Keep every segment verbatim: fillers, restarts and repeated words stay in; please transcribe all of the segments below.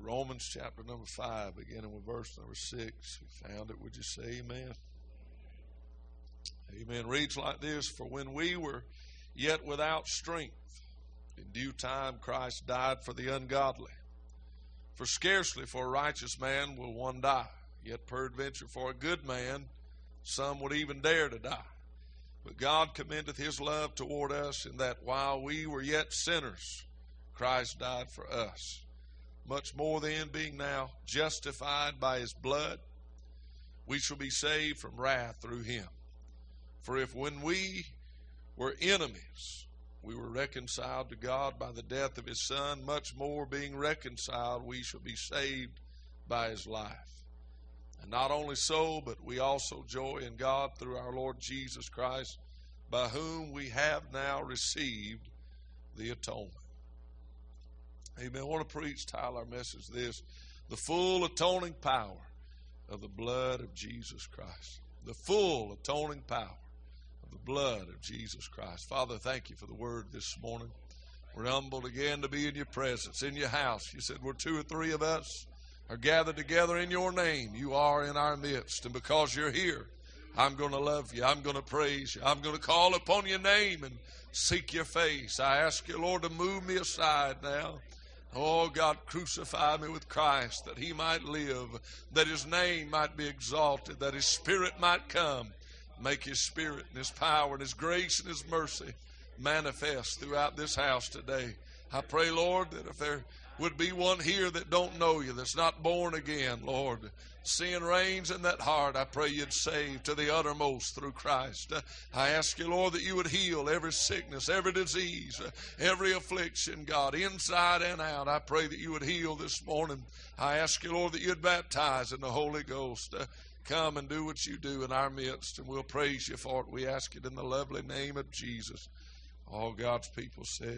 Romans chapter number five, beginning with verse number six. If you found it, would you say amen? Amen. Reads like this: For when we were yet without strength, in due time Christ died for the ungodly. For scarcely for a righteous man will one die, yet peradventure for a good man some would even dare to die. But God commendeth his love toward us, in that while we were yet sinners, Christ died for us. Much more then, being now justified by his blood, we shall be saved from wrath through him. For if when we were enemies, we were reconciled to God by the death of his Son, much more being reconciled, we shall be saved by his life. And not only so, but we also joy in God through our Lord Jesus Christ, by whom we have now received the atonement. Amen. I want to preach, title our message this: the full atoning power of the blood of Jesus Christ. The full atoning power of the blood of Jesus Christ. Father, thank you for the word this morning. We're humbled again to be in your presence, in your house. You said where two or three of us are gathered together in your name, you are in our midst. And because you're here, I'm going to love you. I'm going to praise you. I'm going to call upon your name and seek your face. I ask you, Lord, to move me aside now. Oh, God, crucify me with Christ, that he might live, that his name might be exalted, that his Spirit might come. Make his Spirit and his power and his grace and his mercy manifest throughout this house today. I pray, Lord, that if there would be one here that don't know you, that's not born again, Lord, sin reigns in that heart. I pray you'd save to the uttermost through Christ. I ask you, Lord, that you would heal every sickness, every disease, every affliction, God, inside and out. I pray that you would heal this morning. I ask you, Lord, that you'd baptize in the Holy Ghost. Come and do what you do in our midst, and we'll praise you for it. We ask it in the lovely name of Jesus. All God's people said,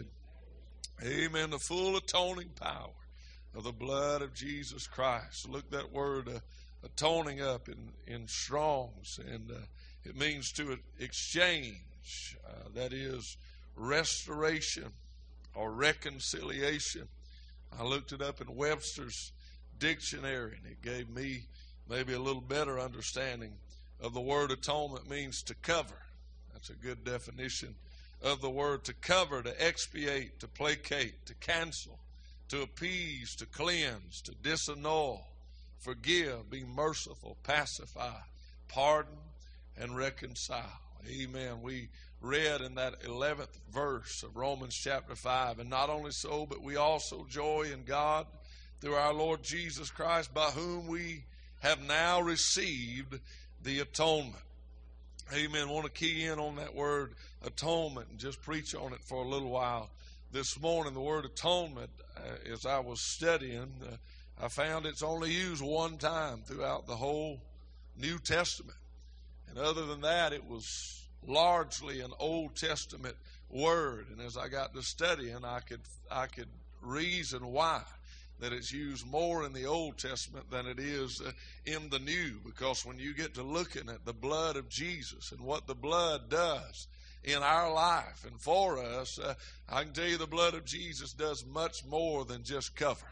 amen. The full atoning power of the blood of Jesus Christ. Look that word uh, atoning up in, in Strong's, and uh, it means to exchange. Uh, that is restoration or reconciliation. I looked it up in Webster's dictionary, and it gave me maybe a little better understanding of the word atonement. Means to cover. That's a good definition of the word. To cover, to expiate, to placate, to cancel, to appease, to cleanse, to disannul, forgive, be merciful, pacify, pardon, and reconcile. Amen. We read in that eleventh verse of Romans chapter five, and not only so, but we also joy in God through our Lord Jesus Christ, by whom we have now received the atonement. Amen. I want to key in on that word atonement and just preach on it for a little while this morning. The word atonement, uh, as I was studying, uh, I found it's only used one time throughout the whole New Testament. And other than that, it was largely an Old Testament word. And as I got to studying, I could I could reason why that it's used more in the Old Testament than it is uh, in the New. Because when you get to looking at the blood of Jesus and what the blood does in our life and for us, uh, I can tell you the blood of Jesus does much more than just cover.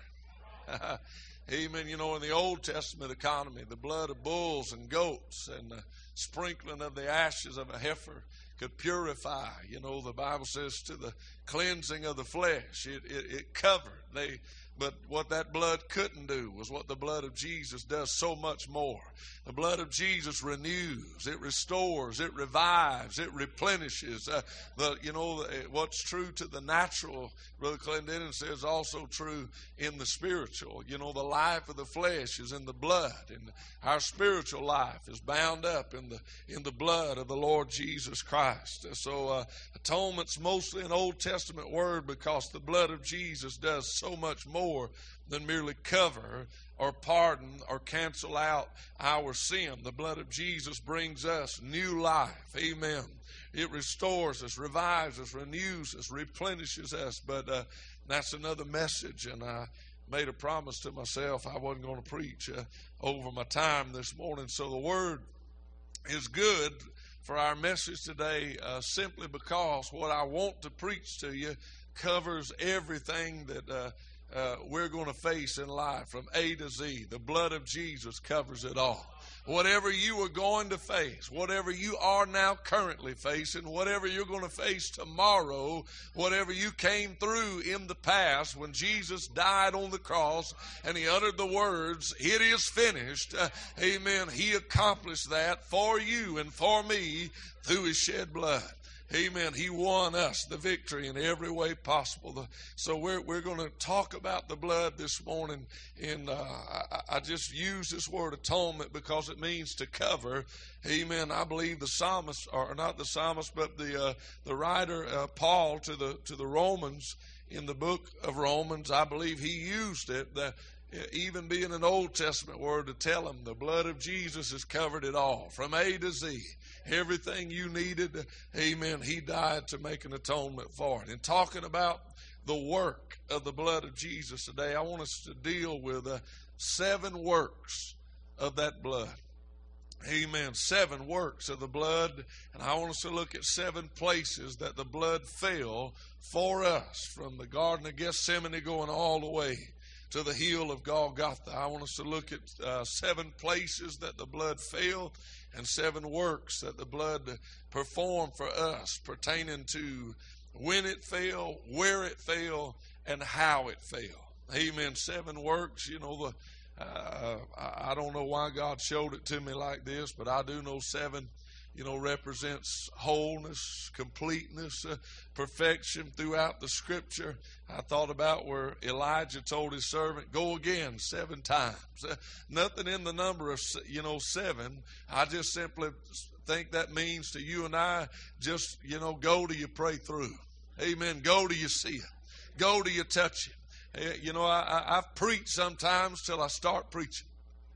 Amen. You know, in the Old Testament economy, the blood of bulls and goats and the sprinkling of the ashes of a heifer could purify. You know, the Bible says to the cleansing of the flesh, it, it, it covered. They But what that blood couldn't do was what the blood of Jesus does so much more. The blood of Jesus renews, it restores, it revives, it replenishes. Uh, the you know what's true to the natural, Brother Clendenin says, also true in the spiritual. You know, the life of the flesh is in the blood, and our spiritual life is bound up in the in the blood of the Lord Jesus Christ. So uh, atonement's mostly an Old Testament word because the blood of Jesus does so much more than merely cover or pardon or cancel out our sin. The blood of Jesus brings us new life. Amen. It restores us, revives us, renews us, replenishes us. But uh, that's another message, and I made a promise to myself I wasn't going to preach uh, over my time this morning. So the word is good for our message today uh, simply because what I want to preach to you covers everything that uh, uh, we're going to face in life from A to Z. The blood of Jesus covers it all. Whatever you are going to face, whatever you are now currently facing, whatever you're going to face tomorrow, whatever you came through in the past when Jesus died on the cross and he uttered the words, "It is finished," uh, amen, he accomplished that for you and for me through his shed blood. Amen. He won us the victory in every way possible. So we're we're going to talk about the blood this morning. And uh, I, I just use this word atonement because it means to cover. Amen. I believe the psalmist, or not the psalmist, but the uh, the writer uh, Paul to the to the Romans in the book of Romans, I believe he used it. The, even being an Old Testament word to tell them the blood of Jesus has covered it all from A to Z. Everything you needed, amen, he died to make an atonement for it. And talking about the work of the blood of Jesus today, I want us to deal with uh, seven works of that blood. Amen. Seven works of the blood. And I want us to look at seven places that the blood fell for us, from the Garden of Gethsemane going all the way to the hill of Golgotha. I want us to look at uh, seven places that the blood fell and seven works that the blood performed for us pertaining to when it fell, where it fell, and how it fell. Amen. Seven works. You know, the uh, I don't know why God showed it to me like this, but I do know seven, you know, represents wholeness, completeness, uh, perfection throughout the Scripture. I thought about where Elijah told his servant, "Go again seven times." Uh, nothing in the number of, you know, seven. I just simply think that means to you and I, just, you know, go till you pray through. Amen. Go till you see it. Go till you touch it. Uh, you know, I, I, I've preached sometimes till I start preaching.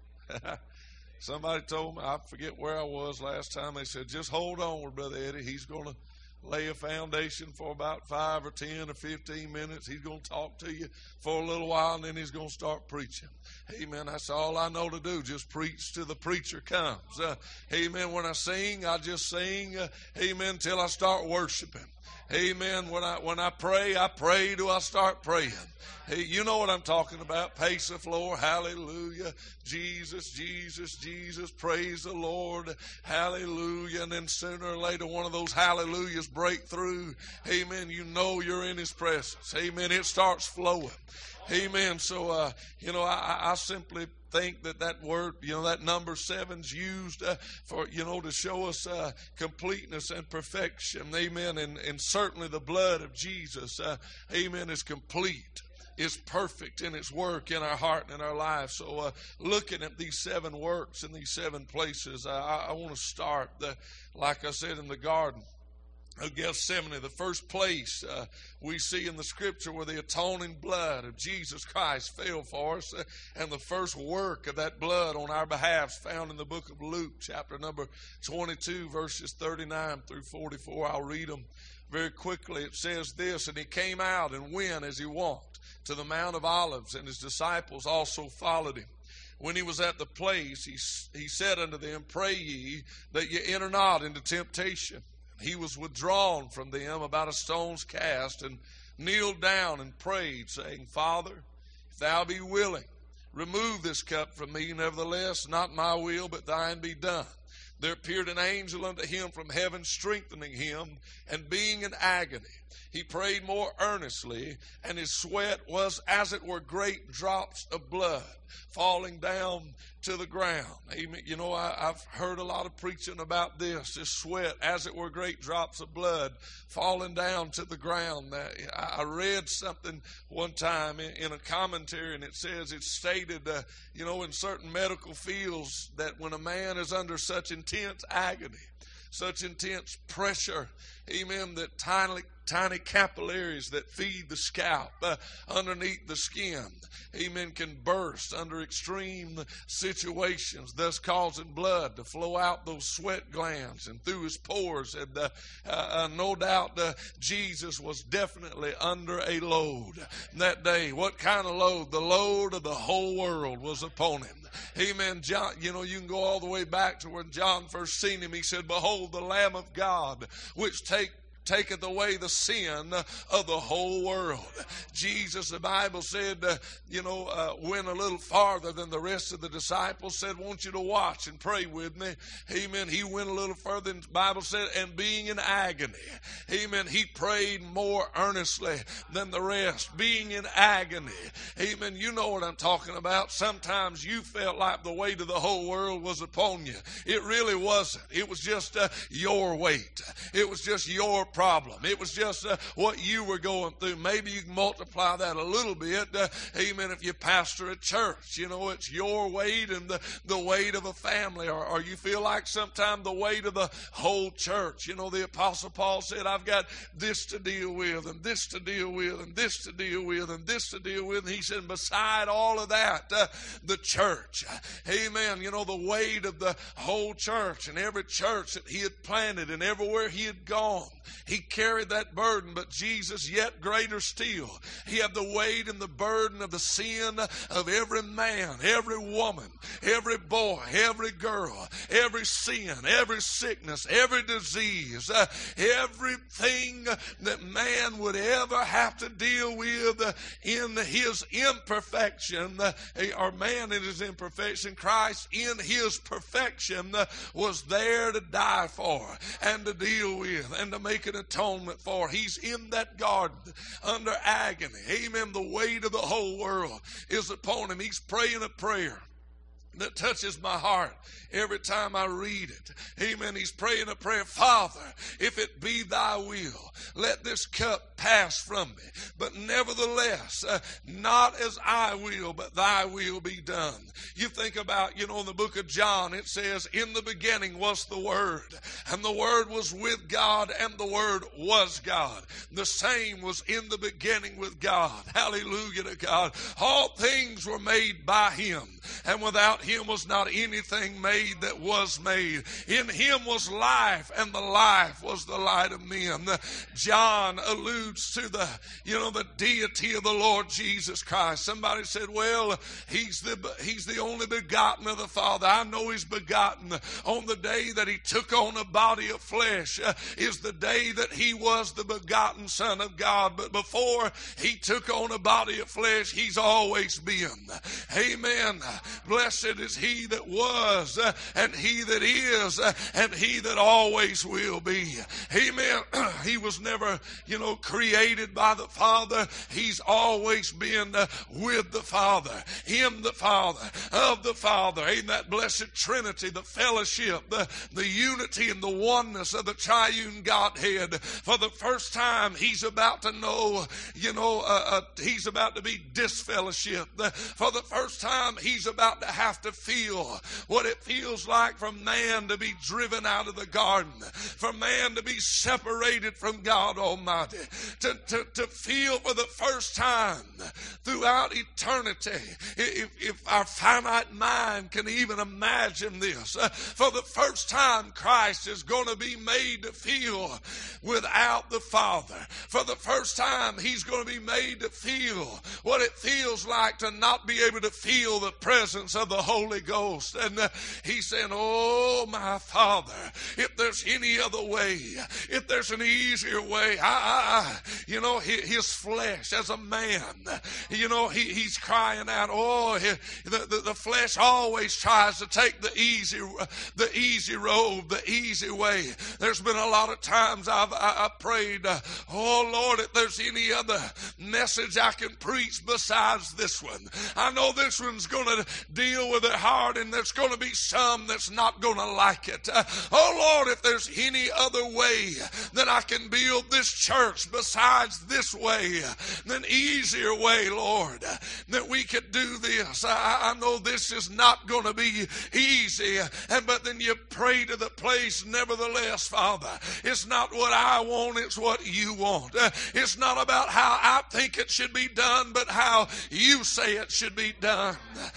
Somebody told me, I forget where I was last time, they said, "Just hold on with Brother Eddie. He's going to lay a foundation for about five or ten or fifteen minutes. He's going to talk to you for a little while, and then he's going to start preaching." Amen. That's all I know to do, just preach till the preacher comes. Uh, amen. When I sing, I just sing, uh, amen, till I start worshiping. Amen. When I when I pray, I pray till I start praying. Hey, you know what I'm talking about. Pace the floor. Hallelujah. Jesus, Jesus, Jesus. Praise the Lord. Hallelujah. And then sooner or later, one of those hallelujahs break through. Amen. You know you're in His presence. Amen. It starts flowing. Amen. So, uh, you know, I, I simply think that that word, you know, that number seven's used uh, for, you know, to show us uh, completeness and perfection. Amen. And, and certainly the blood of Jesus, uh, amen, is complete. Is perfect in its work in our heart and in our life. So uh, looking at these seven works in these seven places, uh, I, I want to start, the, like I said, in the Garden of Gethsemane, the first place uh, we see in the Scripture where the atoning blood of Jesus Christ fell for us, uh, and the first work of that blood on our behalf is found in the book of Luke, chapter number twenty-two, verses thirty-nine through forty-four. I'll read them very quickly. It says this, "And he came out and went as he walked to the Mount of Olives, and his disciples also followed him. When he was at the place, he, he said unto them, Pray ye that ye enter not into temptation. He was withdrawn from them about a stone's cast, and kneeled down and prayed, saying, Father, if thou be willing, remove this cup from me. Nevertheless, not my will, but thine be done. There appeared an angel unto him from heaven, strengthening him, and being in agony, he prayed more earnestly, and his sweat was as it were great drops of blood falling down to the ground." Amen. You know, I, I've heard a lot of preaching about this, this sweat, as it were great drops of blood falling down to the ground. I, I read something one time in, in a commentary, and it says, it's stated, uh, you know, in certain medical fields, that when a man is under such intense agony, such intense pressure, amen, that tiny, tiny capillaries that feed the scalp uh, underneath the skin, amen, can burst under extreme situations, thus causing blood to flow out those sweat glands and through his pores. And uh, uh, uh, no doubt uh, Jesus was definitely under a load that day. What kind of load? The load of the whole world was upon him. Amen. John, you know, you can go all the way back to when John first seen him. He said, Behold the Lamb of God, which take taketh away the sin of the whole world. Jesus, the Bible said, uh, you know, uh, went a little farther than the rest of the disciples, said, want you to watch and pray with me. Amen. He went a little further than the Bible said, and being in agony. Amen. He prayed more earnestly than the rest, being in agony. Amen. You know what I'm talking about. Sometimes you felt like the weight of the whole world was upon you. It really wasn't. It was just uh, your weight. It was just your problem. It was just uh, what you were going through. Maybe you can multiply that a little bit. Uh, amen. If you pastor a church, you know, it's your weight and the, the weight of a family. Or, or you feel like sometimes the weight of the whole church. You know, the Apostle Paul said, I've got this to deal with and this to deal with and this to deal with and this to deal with. And he said, beside all of that, uh, the church. Amen. You know, the weight of the whole church and every church that he had planted and everywhere he had gone. He carried that burden, but Jesus, yet greater still, he had the weight and the burden of the sin of every man, every woman, every boy, every girl, every sin, every sickness, every disease, uh, everything that man would ever have to deal with uh, in his imperfection, uh, or man in his imperfection, Christ in his perfection uh, was there to die for and to deal with and to make an atonement for. He's in that garden under agony. Amen. The weight of the whole world is upon him. He's praying a prayer that touches my heart every time I read it. Amen. He's praying a prayer. Father, if it be thy will, let this cup pass from me. But nevertheless, uh, not as I will, but thy will be done. You think about, you know, in the book of John, it says, in the beginning was the Word, and the Word was with God, and the Word was God. The same was in the beginning with God. Hallelujah to God. All things were made by him, and without him was not anything made that was made. In him was life, and the life was the light of men. John alludes to the, you know, the deity of the Lord Jesus Christ. Somebody said, well, he's the he's the only begotten of the Father. I know he's begotten on the day that he took on a body of flesh uh, is the day that he was the begotten Son of God. But before he took on a body of flesh, he's always been. Amen. Blessed is he that was uh, and he that is uh, and he that always will be. Amen. He was never, you know, created by the Father. He's always been uh, with the Father, in the Father, of the Father. Amen. That blessed Trinity, the fellowship, the, the unity and the oneness of the triune Godhead. For the first time, he's about to know, you know, uh, uh, he's about to be disfellowshipped. For the first time, he's about to have to feel what it feels like for man to be driven out of the garden, for man to be separated from God Almighty, to, to, to feel for the first time throughout eternity, if, if our finite mind can even imagine this, uh, for the first time Christ is going to be made to feel without the Father. For the first time he's going to be made to feel what it feels like to not be able to feel the presence of the Holy Ghost. And uh, he's saying, oh my Father, if there's any other way, if there's an easier way, I, I, I you know, his, his flesh as a man, you know, he, he's crying out, oh, he, the, the, the flesh always tries to take the easy, the easy road, the easy way. There's been a lot of times I've I, I prayed, uh, oh Lord, if there's any other message I can preach besides this one. I know this one's going to deal with it hard, and there's going to be some that's not going to like it. Uh, oh Lord, if there's any other way that I can build this church besides this way, an easier way, Lord, that we could do this. I, I know this is not going to be easy, and but then you pray to the place, nevertheless, Father, it's not what I want, it's what you want. Uh, it's not about how I think it should be done, but how you say it should be done. Amen.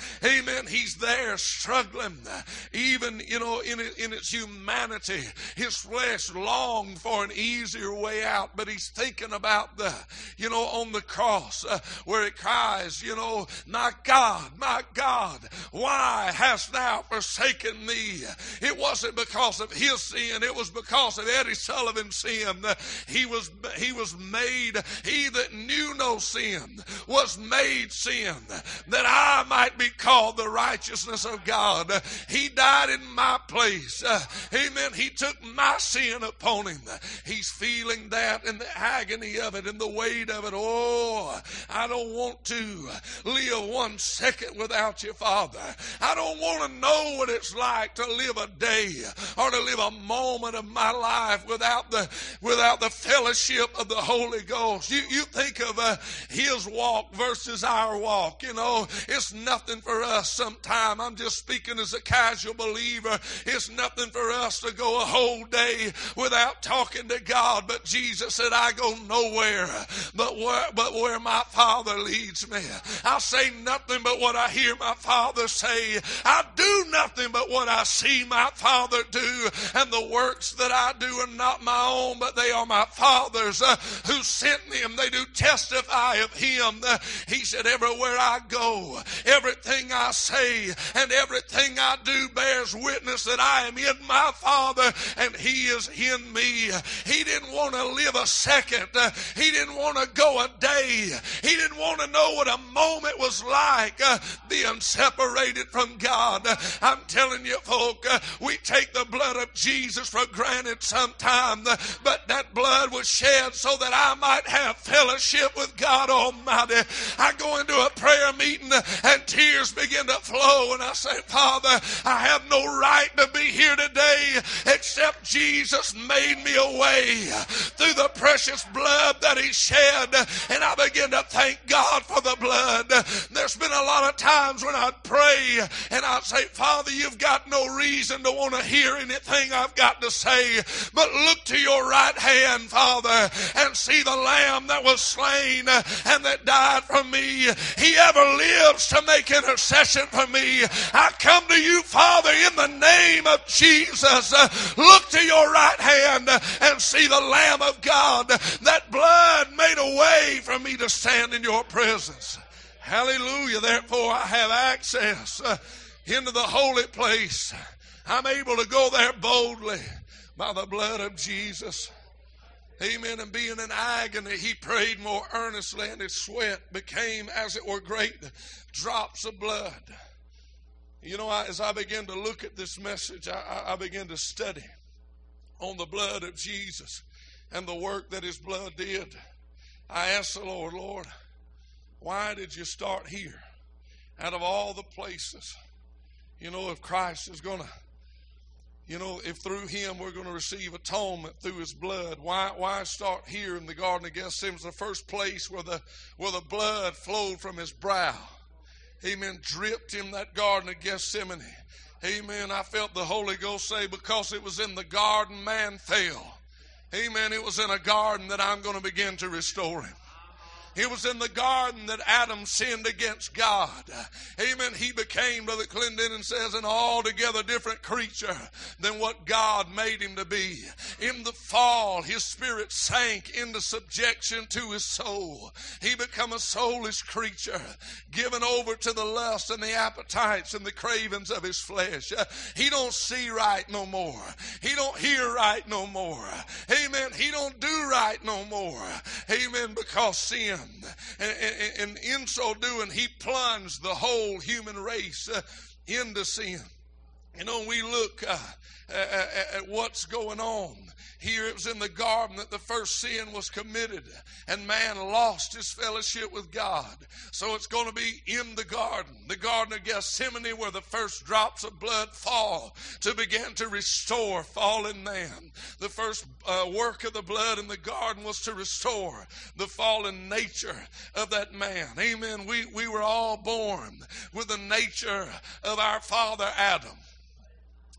Amen. He's there struggling. Even, you know, in, in its humanity, his flesh longed for an easier way out. But he's thinking about the, you know, on the cross uh, where it cries, you know, my God, my God, why hast thou forsaken me? It wasn't because of his sin. It was because of Eddie Sullivan's sin. He was, he was made, he that knew no sin was made sin, that I might be called the righteousness of God. He died in my place. Uh, amen. He took my sin upon him. He's feeling that and the agony of it and the weight of it. Oh, I don't want to live one second without you, Father. I don't want to know what it's like to live a day or to live a moment of my life without the without the fellowship of the Holy Ghost. You, you think of uh, his walk versus our walk. You know, it's nothing for us sometime. I'm just speaking as a casual believer. It's nothing for us to go a whole day without talking to God. But Jesus said, I go nowhere but where, but where my Father leads me. I say nothing but what I hear my Father say. I do nothing but what I see my Father do. And the works that I do are not my own, but they are my Father's uh, who sent me, and they do testify of him. Uh, he said, everywhere I go, everything I say and everything I do bears witness that I am in my Father and he is in me. He didn't want to live a second. Uh, he didn't want to go a day. He didn't want to know what a moment was like uh, being separated from God. Uh, I'm telling you, folk, uh, we take the blood of Jesus for granted sometimes, uh, but that blood was shed so that I might have fellowship with God Almighty. I go into a prayer meeting and tears begin to flow, and I say, Father, I have no right to be here today except Jesus made me a way through the precious blood that he shed, and I begin to thank God for the blood. There's been a lot of times when I'd pray and I'd say, Father, you've got no reason to want to hear anything I've got to say, but look to your right hand, Father, and see the Lamb that was slain and that died for me. He ever lives to make intercession for me. I come to you, Father, in the name of Jesus. Look to your right hand and see the Lamb of God. That blood made a way for me to stand in your presence. Hallelujah. Therefore, I have access uh, into the holy place. I'm able to go there boldly by the blood of Jesus. Amen. And being in agony, he prayed more earnestly, and his sweat became, as it were, great drops of blood. You know, I, as I began to look at this message, I, I began to study on the blood of Jesus and the work that his blood did. I asked the Lord, Lord, why did you start here? Out of all the places, you know, if Christ is going to, you know, if through him we're going to receive atonement through his blood, why why start here in the Garden of Gethsemane? It was the first place where the where the blood flowed from his brow. Amen. Dripped in that Garden of Gethsemane. Amen. I felt the Holy Ghost say, because it was in the garden man fell. Amen. It was in a garden that I'm going to begin to restore him. It was in the garden that Adam sinned against God. Amen. He became, Brother Clendenin says, an altogether different creature than what God made him to be. In the fall, his spirit sank into subjection to his soul. He became a soulless creature, given over to the lust and the appetites and the cravings of his flesh. He don't see right no more. He don't hear right no more. Amen. He don't do right no more. Amen. Because sin. And, and, and in so doing, he plunged the whole human race uh, into sin. You know, we look uh, at, at what's going on. Here it was in the garden that the first sin was committed, and man lost his fellowship with God. So it's going to be in the garden, the Garden of Gethsemane, where the first drops of blood fall to begin to restore fallen man. The first uh, work of the blood in the garden was to restore the fallen nature of that man. Amen. We, we were all born with the nature of our father Adam.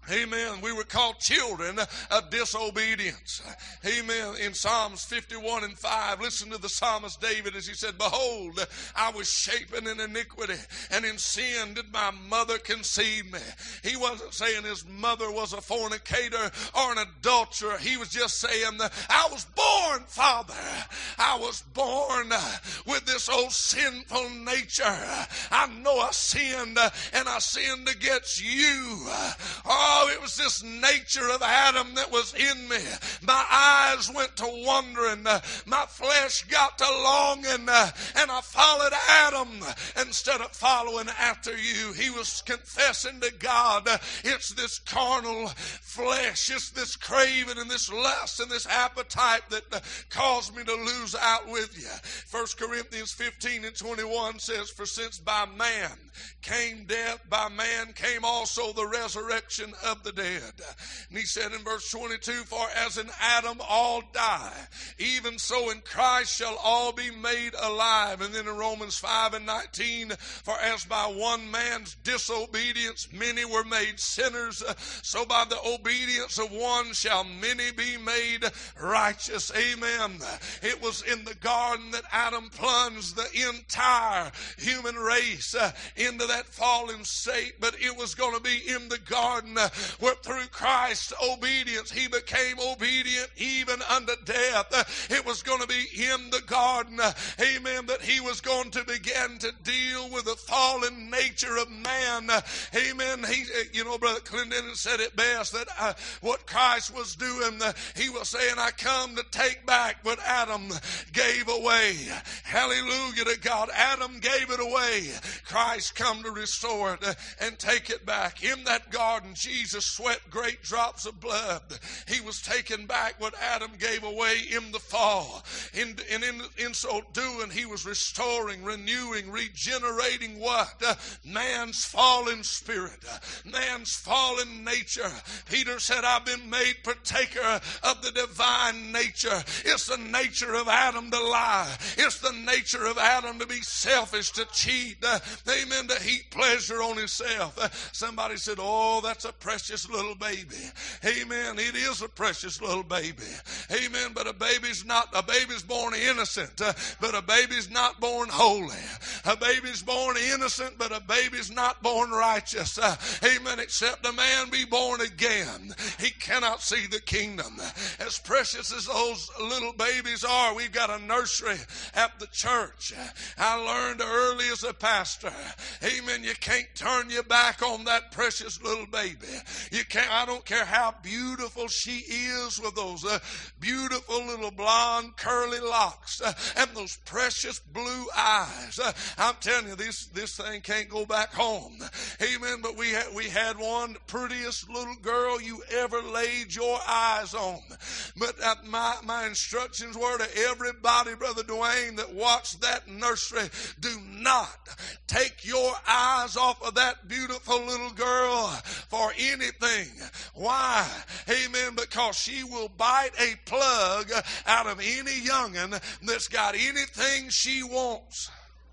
Amen. We were called children of disobedience. Amen. In Psalms fifty-one and five, listen to the psalmist David as he said, behold, I was shapen in iniquity, and in sin did my mother conceive me. He wasn't saying his mother was a fornicator or an adulterer. He was just saying, I was born, Father. I was born with this old sinful nature. I know I sinned, and I sinned against you. Oh, Oh, it was this nature of Adam that was in me. My eyes went to wandering. My flesh got to longing. And I followed Adam instead of following after you. He was confessing to God, it's this carnal flesh. It's this craving and this lust and this appetite that caused me to lose out with you. First Corinthians fifteen and twenty-one says, for since by man came death, by man came also the resurrection of the dead. And he said in verse twenty-two, for as in Adam all die, even so in Christ shall all be made alive. And then in Romans five and nineteen, for as by one man's disobedience many were made sinners, so by the obedience of one shall many be made righteous. Amen. It was in the garden that Adam plunged the entire human race into that fallen state, but it was going to be in the garden where through Christ's obedience he became obedient even unto death. It was going to be in the garden, amen, that he was going to begin to deal with the fallen nature of man. Amen. He, you know, Brother Clendenin said it best, that uh, what Christ was doing, uh, he was saying, I come to take back what Adam gave away. Hallelujah to God. Adam gave it away. Christ come to restore it uh, and take it back. In that garden, Jesus sweat great drops of blood. He was taking back what Adam gave away in the fall. In, and in, in so doing, he was restoring, renewing, regenerating what? Uh, man's fallen spirit, uh, man's fallen nature. Peter said, I've been made partaker of the divine nature. It's the nature of Adam to lie. It's the nature of Adam to be selfish, to cheat, uh, amen, to heap pleasure on himself. Uh, somebody said, oh, that's a precious little baby. Amen. It is a precious little baby. Amen. But a baby's not, a baby's born innocent, uh, but a baby's not born holy. A baby's born innocent, but a baby's not born righteous. Uh, amen. Except a man be born again, he cannot see the kingdom. As precious as those little babies are, we've got a nursery at the church. I learned early as a pastor, amen, you can't turn your back on that precious little baby. You can't, I don't care how beautiful she is with those uh, beautiful little blonde curly locks uh, and those precious blue eyes. Uh, I'm telling you, this, this thing can't go back home. Amen. But we had, we had one prettiest little girl you ever laid your eyes on. But uh, my, my instructions were to everybody, Brother Dwayne, that watched that nursery, do not take your eyes off of that beautiful little girl for anything. Why? Amen. Because she will bite a plug out of any youngin' that's got anything she wants.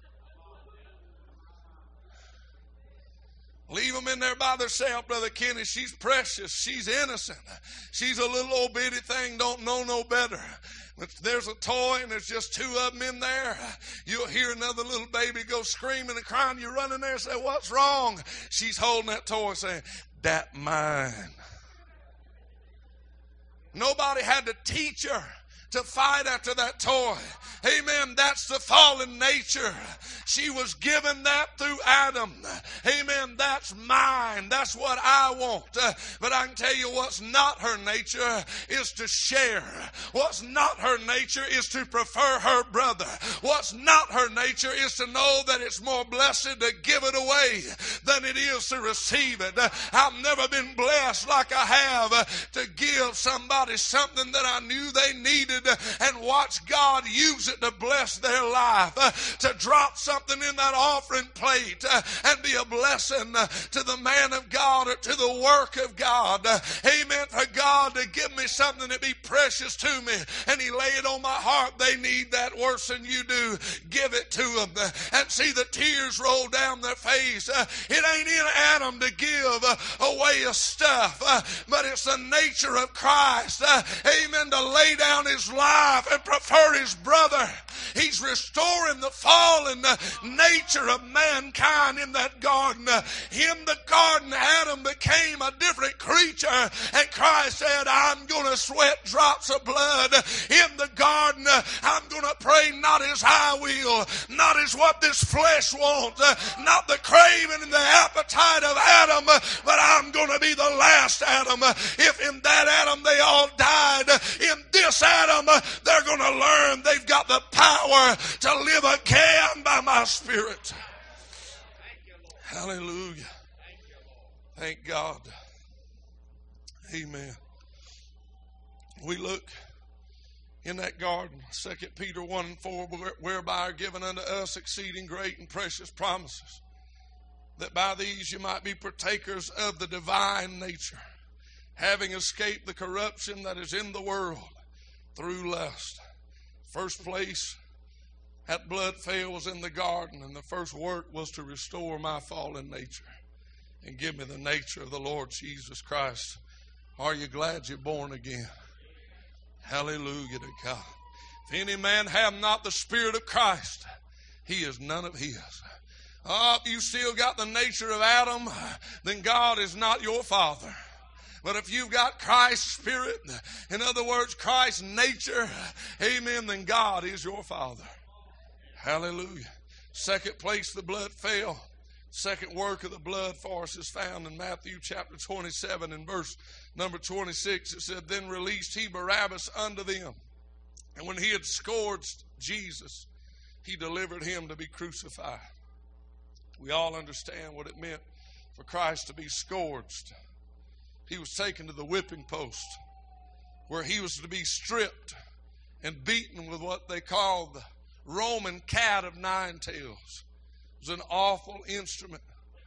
Leave them in there by themselves, Brother Kenny. She's precious. She's innocent. She's a little old bitty thing, don't know no better. If there's a toy and there's just two of them in there, you'll hear another little baby go screaming and crying. You run in there and say, what's wrong? She's holding that toy saying, that mine. Nobody had to teach her to fight after that toy. Amen. That's the fallen nature. She was given that through Adam. Amen. That's mine. That's what I want. Uh, but I can tell you what's not her nature is to share. What's not her nature is to prefer her brother. What's not her nature is to know that it's more blessed to give it away than it is to receive it. Uh, I've never been blessed like I have uh, to give somebody something that I knew they needed loaded and watch God use it to bless their life, uh, to drop something in that offering plate uh, and be a blessing uh, to the man of God or to the work of God. Uh, amen. For God to give me something that be precious to me, and He lay it on my heart. They need that worse than you do. Give it to them uh, and see the tears roll down their face. Uh, it ain't in Adam to give uh, away his stuff, uh, but it's the nature of Christ. Uh, amen. To lay down his life and prefer his brother. He's restoring the fallen uh, nature of mankind in that garden. Uh, in the garden, Adam became a different creature, and Christ said, I'm going to sweat drops of blood in the garden. Uh, I'm going to pray not as I will, not as what this flesh wants, uh, not the craving and the appetite of Adam, uh, but I'm going to be the last Adam. Uh, if in that Adam they all died, uh, in this Adam uh, they're going to learn they've got the power to live again by my Spirit. Hallelujah. Thank God. Amen. We look in that garden, Second Peter one and four, whereby are given unto us exceeding great and precious promises, that by these you might be partakers of the divine nature, having escaped the corruption that is in the world through lust. First place, that blood fell was in the garden, and the first work was to restore my fallen nature and give me the nature of the Lord Jesus Christ. Are you glad you're born again? Hallelujah to God. If any man have not the Spirit of Christ, he is none of his. Oh, if you still got the nature of Adam, then God is not your father. But if you've got Christ's Spirit, in other words, Christ's nature, amen, then God is your Father. Hallelujah. Second place the blood fell. Second work of the blood for us is found in Matthew chapter twenty-seven and verse number twenty-six. It said, then released he Barabbas unto them. And when he had scourged Jesus, he delivered him to be crucified. We all understand what it meant for Christ to be scourged. He was taken to the whipping post, where he was to be stripped and beaten with what they called the Roman cat of nine tails. It was an awful instrument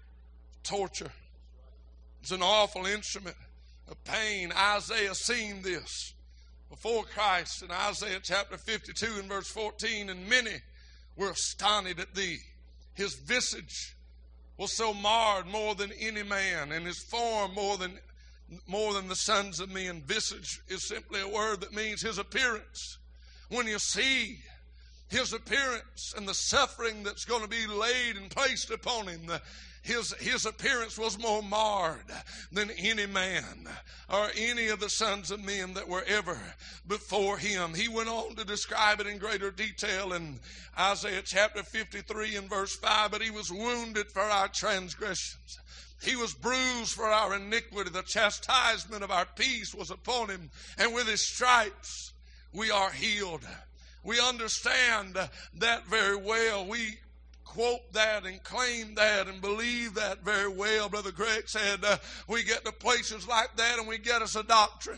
of torture. It was an awful instrument of pain. Isaiah seen this before Christ in Isaiah chapter fifty-two and verse fourteen. And many were astonished at thee. His visage was so marred more than any man, and his form more than more than the sons of men. Visage is simply a word that means his appearance. When you see his appearance and the suffering that's going to be laid and placed upon him, the, his, his appearance was more marred than any man or any of the sons of men that were ever before him. He went on to describe it in greater detail in Isaiah chapter fifty-three and verse five. But he was wounded for our transgressions, he was bruised for our iniquity. The chastisement of our peace was upon him, and with his stripes we are healed. We understand that very well. We quote that and claim that and believe that very well. Brother Greg said uh, we get to places like that and we get us a doctrine.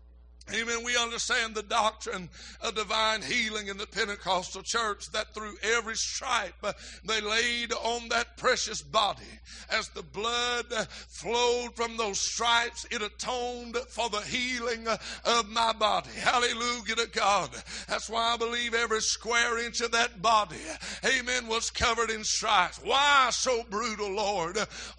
Amen. We understand the doctrine of divine healing in the Pentecostal church, that through every stripe uh, they laid on that precious body, as the blood uh, flowed from those stripes, it atoned for the healing uh, of my body. Hallelujah to God. That's why I believe every square inch of that body, amen, was covered in stripes. Why so brutal, Lord?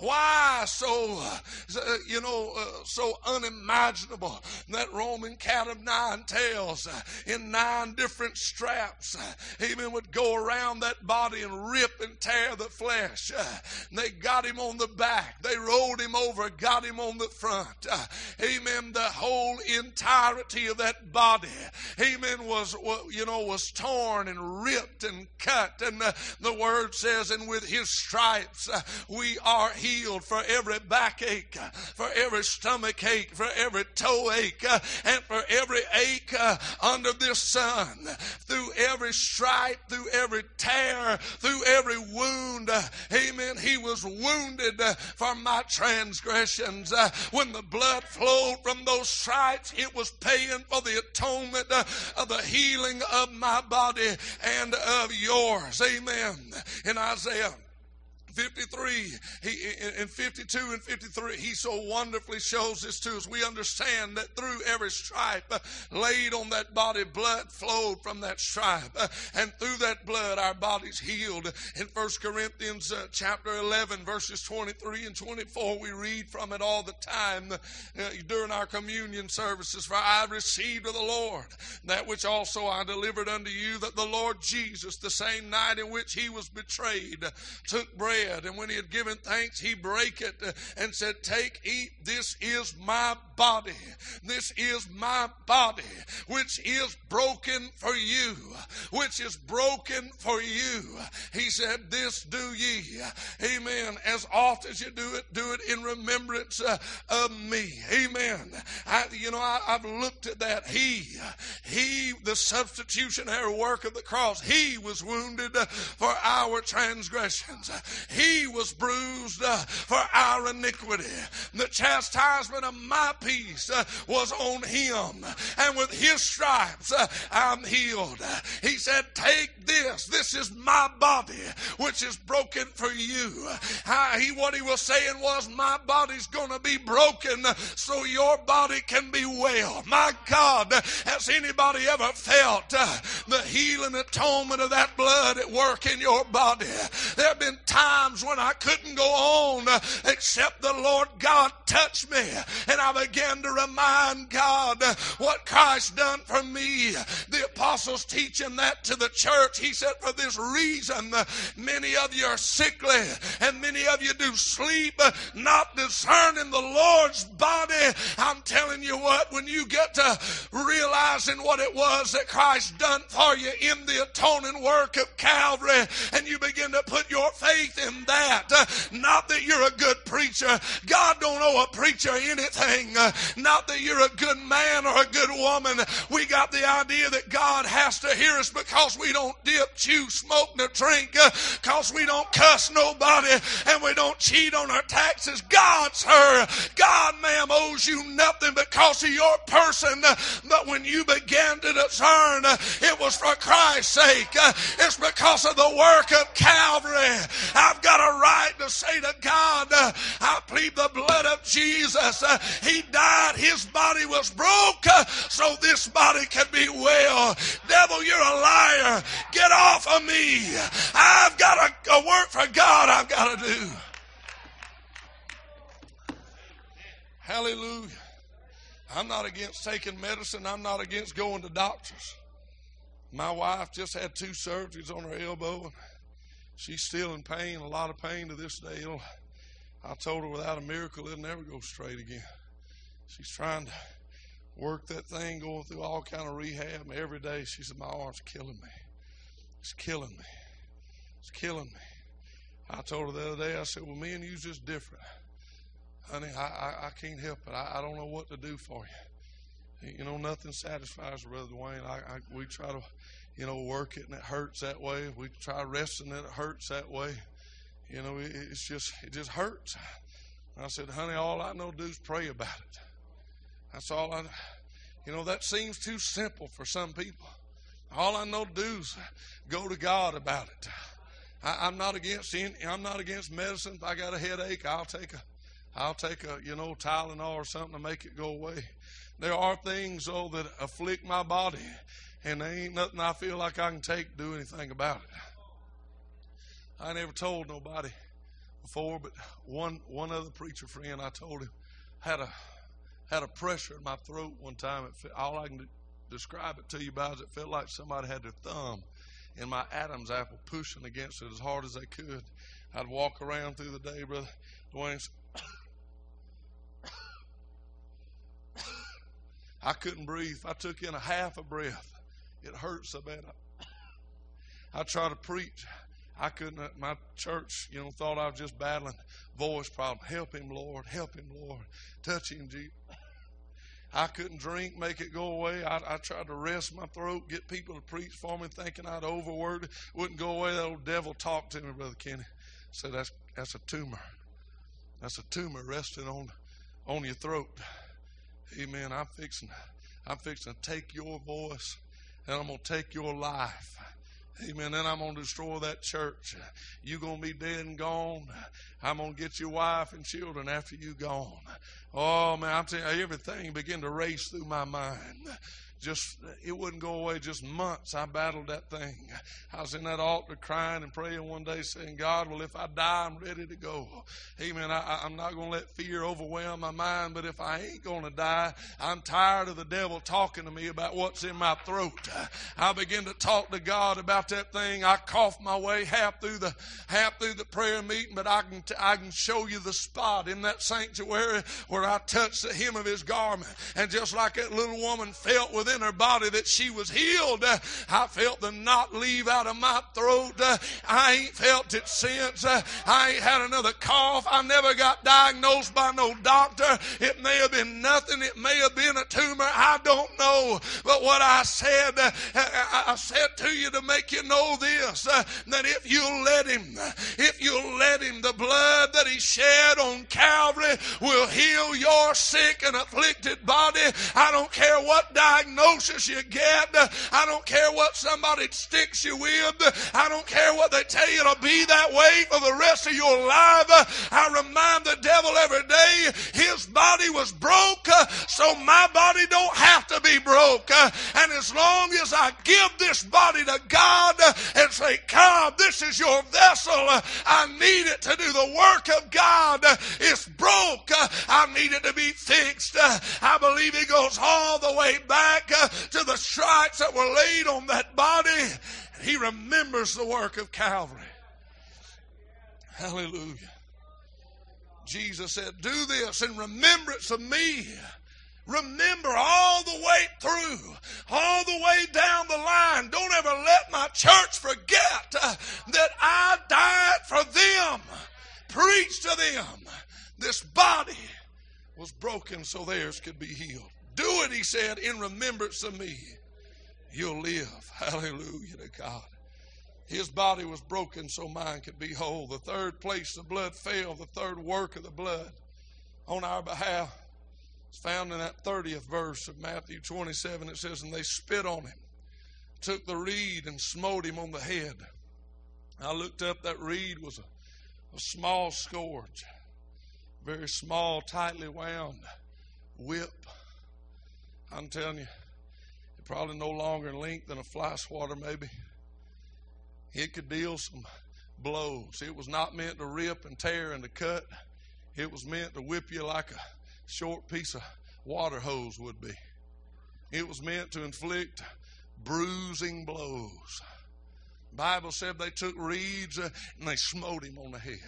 Why so, uh, you know, uh, so unimaginable? That Roman cat of nine tails uh, in nine different straps, uh, amen, would go around that body and rip and tear the flesh. Uh, they got him on the back. They rolled him over, got him on the front. Uh, amen. The whole entirety of that body, amen, was, you know, was torn and ripped and cut. And uh, the word says, and with his stripes uh, we are healed. For every backache, uh, for every stomach ache, for every toe ache, uh, and went for every ache uh, under this sun, through every stripe, through every tear, through every wound. Uh, amen. He was wounded uh, for my transgressions. Uh, when the blood flowed from those stripes, it was paying for the atonement uh, of the healing of my body and of yours. Amen. In Isaiah fifty-three, he, in fifty-two and fifty-three, he so wonderfully shows this to us. We understand that through every stripe uh, laid on that body, blood flowed from that stripe. Uh, and through that blood, our body's healed. In First Corinthians uh, chapter eleven, verses twenty-three and twenty-four, we read from it all the time uh, during our communion services. For I received of the Lord that which also I delivered unto you, that the Lord Jesus, the same night in which he was betrayed, took bread. And when he had given thanks, he brake it and said, take, eat, this is my body. This is my body, which is broken for you, which is broken for you. He said, this do ye. Amen. As oft as you do it, do it in remembrance uh, of me. Amen. I, you know, I, I've looked at that. He, he, the substitutionary work of the cross, he was wounded uh, for our transgressions. He was bruised uh, for our iniquity. The chastisement of my peace uh, was on him, and with his stripes uh, I'm healed. He said, take this. This is my body, which is broken for you. Uh, he, what he was saying was, my body's going to be broken so your body can be well. My God, has anybody ever felt uh, the healing atonement of that blood at work in your body? There have been times when I couldn't go on uh, except the Lord God touched me, and I began to remind God uh, what Christ done for me. The apostles teaching that to the church. He said, for this reason uh, many of you are sickly, and many of you do sleep, uh, not discerning the Lord's body. I'm telling you what, when you get to realizing what it was that Christ done for you in the atoning work of Calvary, and you begin to put your faith in that. Uh, not that you're a good preacher. God don't owe a preacher anything. Uh, not that you're a good man or a good woman. We got the idea that God has to hear us because we don't dip, chew, smoke, nor drink, uh, because we don't cuss nobody, and we don't cheat on our taxes. God, sir, God, ma'am, owes you nothing because of your person. Uh, but when you began to discern uh, it was for Christ's sake, uh, it's because of the work of Calvary. I've got a right to say to God, uh, I plead the blood of Jesus. Uh, he died. His body was broke uh, so this body can be well. Devil, you're a liar. Get off of me. I've got a, a work for God I've got to do. Hallelujah. I'm not against taking medicine. I'm not against going to doctors. My wife just had two surgeries on her elbow, and she's still in pain, a lot of pain to this day. It'll, I told her without a miracle, it'll never go straight again. She's trying to work that thing, going through all kind of rehab. And every day she said, my arm's killing me. It's killing me. It's killing me. I told her the other day, I said, well, me and you's just different. Honey, I, I, I can't help it. I, I don't know what to do for you. You know, nothing satisfies Brother Dwayne. I, I, we try to, you know, work it and it hurts that way. We try resting and it hurts that way. You know, it, it's just, it just hurts. And I said, honey, all I know to do is pray about it. That's all I, you know, that seems too simple for some people. All I know to do is go to God about it. I, I'm not against any, I'm not against medicine. If I got a headache, I'll take a, I'll take a, you know, Tylenol or something to make it go away. There are things, though, that afflict my body, and there ain't nothing I feel like I can take to do anything about it. I never told nobody before, but one one other preacher friend, I told him, had a had a pressure in my throat one time. It, all I can do, describe it to you by is it felt like somebody had their thumb in my Adam's apple pushing against it as hard as they could. I'd walk around through the day, Brother Dwayne. I couldn't breathe. If I took in a half a breath, it hurt so bad. I, I tried to preach. I couldn't. My church, you know, thought I was just battling voice problem. Help him, Lord. Help him, Lord. Touch him, Jesus. I couldn't drink, make it go away. I, I tried to rest my throat, get people to preach for me, thinking I'd overword it. Wouldn't go away. That old devil talked to me, Brother Kenny. Said, that's that's a tumor. That's a tumor resting on on your throat. Amen. I'm fixing, I'm fixing to take your voice, and I'm going to take your life. Amen. Then I'm going to destroy that church. You're going to be dead and gone. I'm going to get your wife and children after you gone. Oh, man, I'm telling you, everything began to race through my mind. Just, it wouldn't go away. Just months I battled that thing. I was in that altar crying and praying one day saying, God, well, if I die, I'm ready to go. Amen. I, I'm not going to let fear overwhelm my mind, but if I ain't going to die, I'm tired of the devil talking to me about what's in my throat. I began to talk to God about that thing. I coughed my way half through the half through the prayer meeting, but I can, t- I can show you the spot in that sanctuary where I touched the hem of his garment. And just like that little woman felt within her body that she was healed, uh, I felt the knot leave out of my throat. Uh, I ain't felt it since. Uh, I ain't had another cough. I never got diagnosed by no doctor. It may have been nothing. It may have been a tumor. I don't know. But what I said, uh, I, I said to you to make you know this, uh, that if you let him, if you let him, the blood that he shed on Calvary will heal your sick and afflicted body. I don't care what diagnosis you get. I don't care what somebody sticks you with. I don't care what they tell you to be that way for the rest of your life. I remind the devil every day his body was broke, so my body don't have to be broke. And as long as I give this body to God and say, God, this is your vessel, I need it to do the work of God. It's broke. I need it to be fixed. I believe he goes all the way back to the stripes that were laid on that body. He remembers the work of Calvary. Hallelujah. Jesus said, do this in remembrance of me. Remember all the way through, all the way down the line. Don't ever let my church forget uh, that I died for them. Preach to them. This body was broken so theirs could be healed. Do it, he said, in remembrance of me. You'll live. Hallelujah to God. His body was broken so mine could be whole. The third place the blood fell, the third work of the blood on our behalf, is found in that thirtieth verse of Matthew twenty-seven. It says, and they spit on him, took the reed and smote him on the head. I looked up, that reed was a, a small scourge, very small, tightly wound whip. I'm telling you, it probably no longer in length than a fly swatter maybe. It could deal some blows. It was not meant to rip and tear and to cut. It was meant to whip you like a short piece of water hose would be. It was meant to inflict bruising blows. The Bible said they took reeds uh, and they smote him on the head.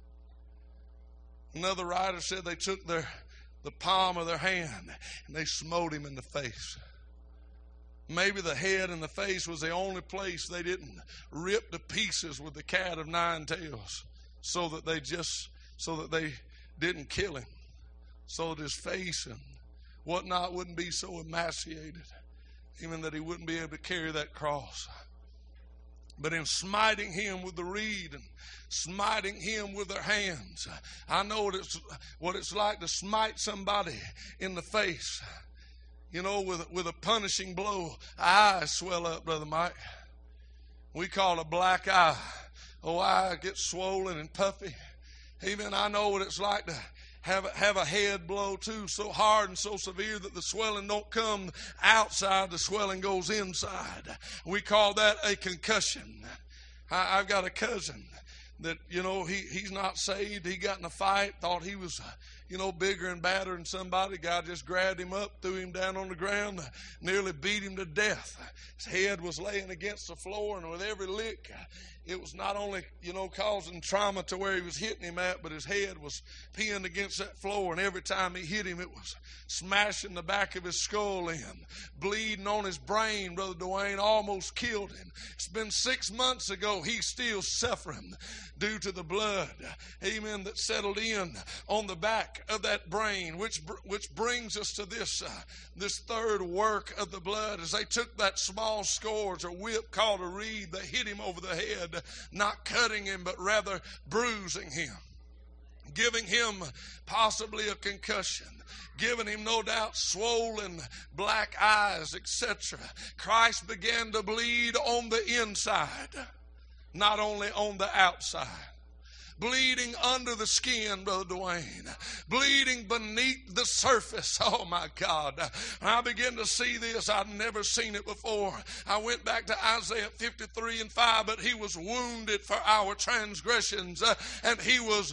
Another writer said they took their the palm of their hand and they smote him in the face. Maybe the head and the face was the only place they didn't rip to pieces with the cat of nine tails, so that they just so that they didn't kill him, so that his face and whatnot wouldn't be so emaciated, even that he wouldn't be able to carry that cross. But in smiting him with the reed and smiting him with their hands, I know what it's, what it's like to smite somebody in the face, you know, with, with a punishing blow. Eyes swell up, Brother Mike. We call it a black eye. Oh, eye gets swollen and puffy. Even I know what it's like to have a, have a head blow too, so hard and so severe that the swelling don't come outside, the swelling goes inside. We call that a concussion. I, I've got a cousin that, you know, he, he's not saved. He got in a fight, thought he was, you know, bigger and badder than somebody. Guy just grabbed him up, threw him down on the ground, nearly beat him to death. His head was laying against the floor, and with every lick it was not only, you know, causing trauma to where he was hitting him at, but his head was pinned against that floor, and every time he hit him, it was smashing the back of his skull in, bleeding on his brain. Brother Dwayne almost killed him. It's been six months ago. He's still suffering due to the blood, amen, that settled in on the back of that brain, which which brings us to this uh, this third work of the blood. As they took that small scourge or whip called a reed, they hit him over the head, not cutting him, but rather bruising him, giving him possibly a concussion, giving him no doubt swollen black eyes, et cetera. Christ began to bleed on the inside, not only on the outside. Bleeding under the skin, Brother Dwayne. Bleeding beneath the surface. Oh, my God. When I began to see this, I'd never seen it before. I went back to Isaiah fifty-three and five, but he was wounded for our transgressions, uh, and he was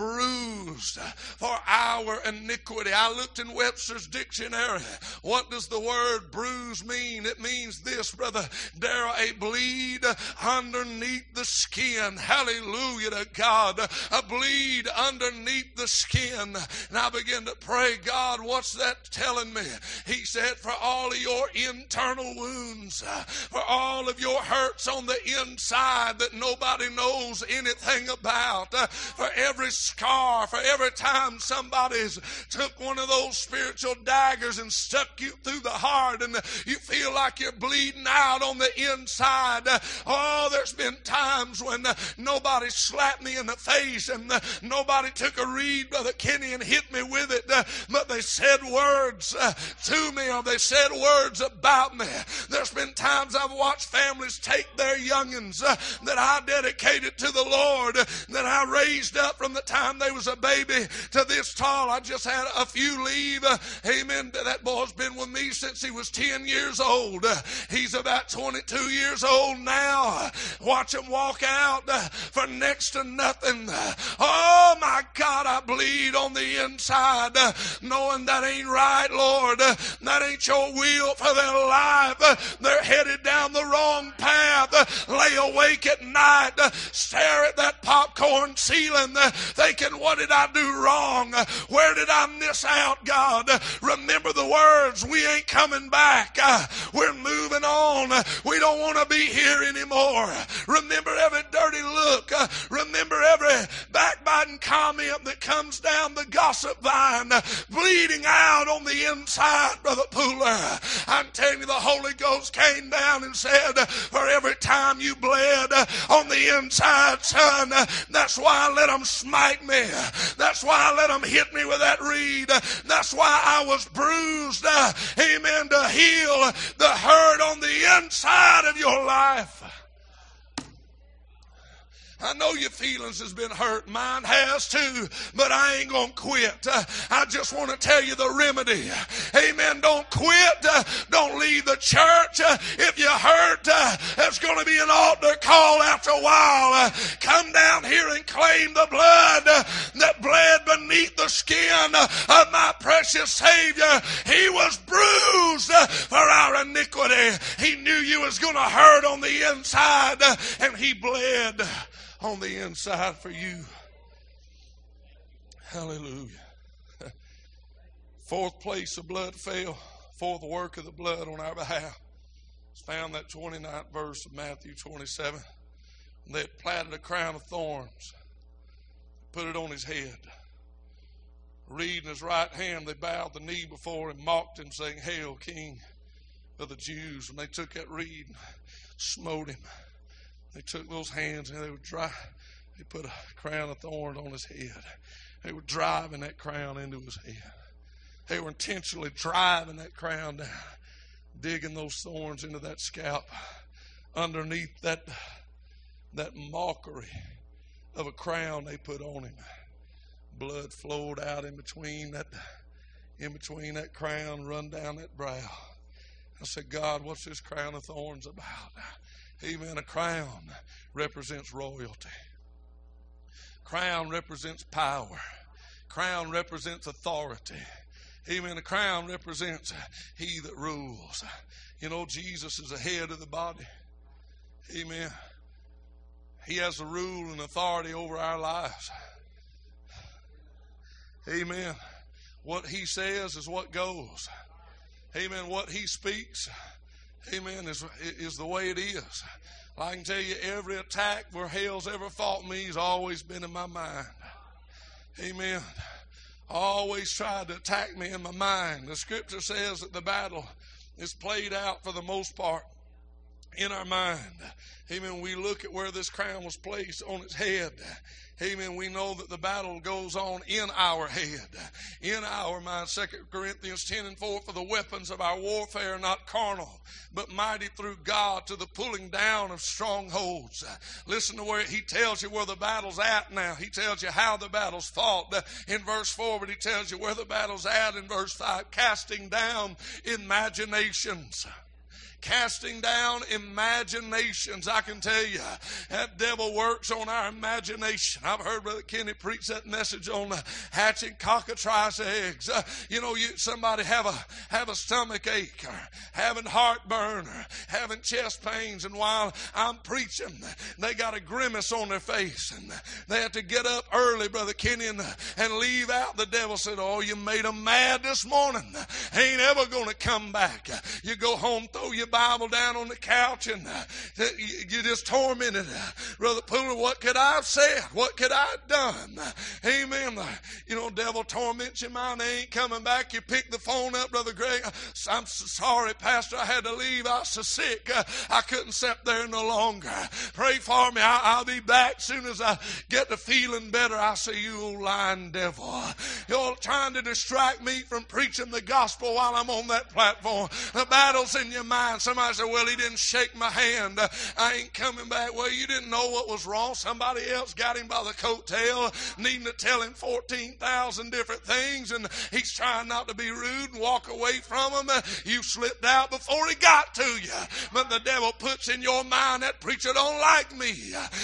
bruised for our iniquity. I looked in Webster's dictionary. What does the word bruise mean? It means this, Brother Darrell, a bleed underneath the skin. Hallelujah to God. A bleed underneath the skin. And I began to pray, God, what's that telling me? He said, for all of your internal wounds, for all of your hurts on the inside that nobody knows anything about, for every scar, for every time somebody's took one of those spiritual daggers and stuck you through the heart and you feel like you're bleeding out on the inside. Oh, there's been times when nobody slapped me in the face and nobody took a reed, Brother Kenny, and hit me with it, but they said words to me, or they said words about me. There's been times I've watched families take their youngins that I dedicated to the Lord, that I raised up from the time they was a baby to this tall. I just had a few leave. Amen. That boy's been with me since he was ten years old. He's about twenty-two years old now. Watch him walk out for next to nothing. Oh, my God, I bleed on the inside, knowing that ain't right, Lord. That ain't your will for their life. They're headed down the wrong path. Lay awake at night, stare at that popcorn ceiling, thinking, what did I do wrong? Where did I miss out, God? Remember the words, we ain't coming back. We're moving on. We don't want to be here anymore. Remember every dirty look. Remember every backbiting comment that comes down the gossip vine, bleeding out on the inside, Brother Pooler. I'm telling you, the Holy Ghost came down and said, for every time you bled on the inside, son, that's why I let them smite me. That's why I let them hit me with that reed. That's why I was bruised, amen, to heal the hurt on the inside of your life. I know your feelings has been hurt. Mine has too. But I ain't going to quit. Uh, I just want to tell you the remedy. Amen. Don't quit. Uh, don't leave the church. Uh, if you're hurt, uh, there's going to be an altar call after a while. Uh, come down here and claim the blood uh, that bled beneath the skin uh, of my precious Savior. He was bruised uh, for our iniquity. He knew you was going to hurt on the inside, uh, and he bled on the inside for you. Hallelujah. Fourth place the blood fell. Fourth work of the blood on our behalf. It's found that twenty-ninth verse of Matthew twenty-seven. They had platted a crown of thorns, put it on his head. Reed in his right hand, they bowed the knee before him, mocked him, saying, Hail, King of the Jews. And they took that reed and smote him. They took those hands and they would dry. They put a crown of thorns on his head. They were driving that crown into his head. They were intentionally driving that crown down, digging those thorns into that scalp. Underneath that, that mockery of a crown they put on him, blood flowed out in between that, in between that crown, run down that brow. I said, God, what's this crown of thorns about? Amen. A crown represents royalty. Crown represents power. Crown represents authority. Amen. A crown represents he that rules. You know, Jesus is the head of the body. Amen. He has the rule and authority over our lives. Amen. What He says is what goes. Amen. What He speaks, amen, is, is the way it is. I can tell you, every attack where hell's ever fought me has always been in my mind. Amen. Always tried to attack me in my mind. The scripture says that the battle is played out for the most part in our mind. Amen. We look at where this crown was placed on its head. Amen. We know that the battle goes on in our head, in our mind. Second Corinthians ten and four, for the weapons of our warfare are not carnal, but mighty through God to the pulling down of strongholds. Listen to where he tells you where the battle's at now. He tells you how the battle's fought in verse four, but he tells you where the battle's at in verse five. Casting down imaginations. Casting down imaginations. I can tell you, that devil works on our imagination. I've heard Brother Kenny preach that message on uh, hatching cockatrice eggs. Uh, you know, you somebody have a have a stomach ache, or having heartburn, or having chest pains, and while I'm preaching, they got a grimace on their face, and they have to get up early, Brother Kenny, and, and leave out. The devil said, "Oh, you made them mad this morning. Ain't ever going to come back." You go home, throw your Bible down on the couch, and uh, you just tormented. Uh, Brother Pooler, what could I have said? What could I have done? Uh, amen. Uh, you know, devil torments your mind. They ain't coming back. You pick the phone up, Brother Greg. I'm so sorry, Pastor. I had to leave. I was so sick. Uh, I couldn't sit there no longer. Pray for me. I, I'll be back as soon as I get to feeling better. I say, you old lying devil. You're trying to distract me from preaching the gospel while I'm on that platform. The battle's in your mind. Somebody said, well, he didn't shake my hand. I ain't coming back. Well, you didn't know what was wrong. Somebody else got him by the coattail, needing to tell him fourteen thousand different things, and he's trying not to be rude and walk away from him. You slipped out before he got to you. But the devil puts in your mind, that preacher don't like me.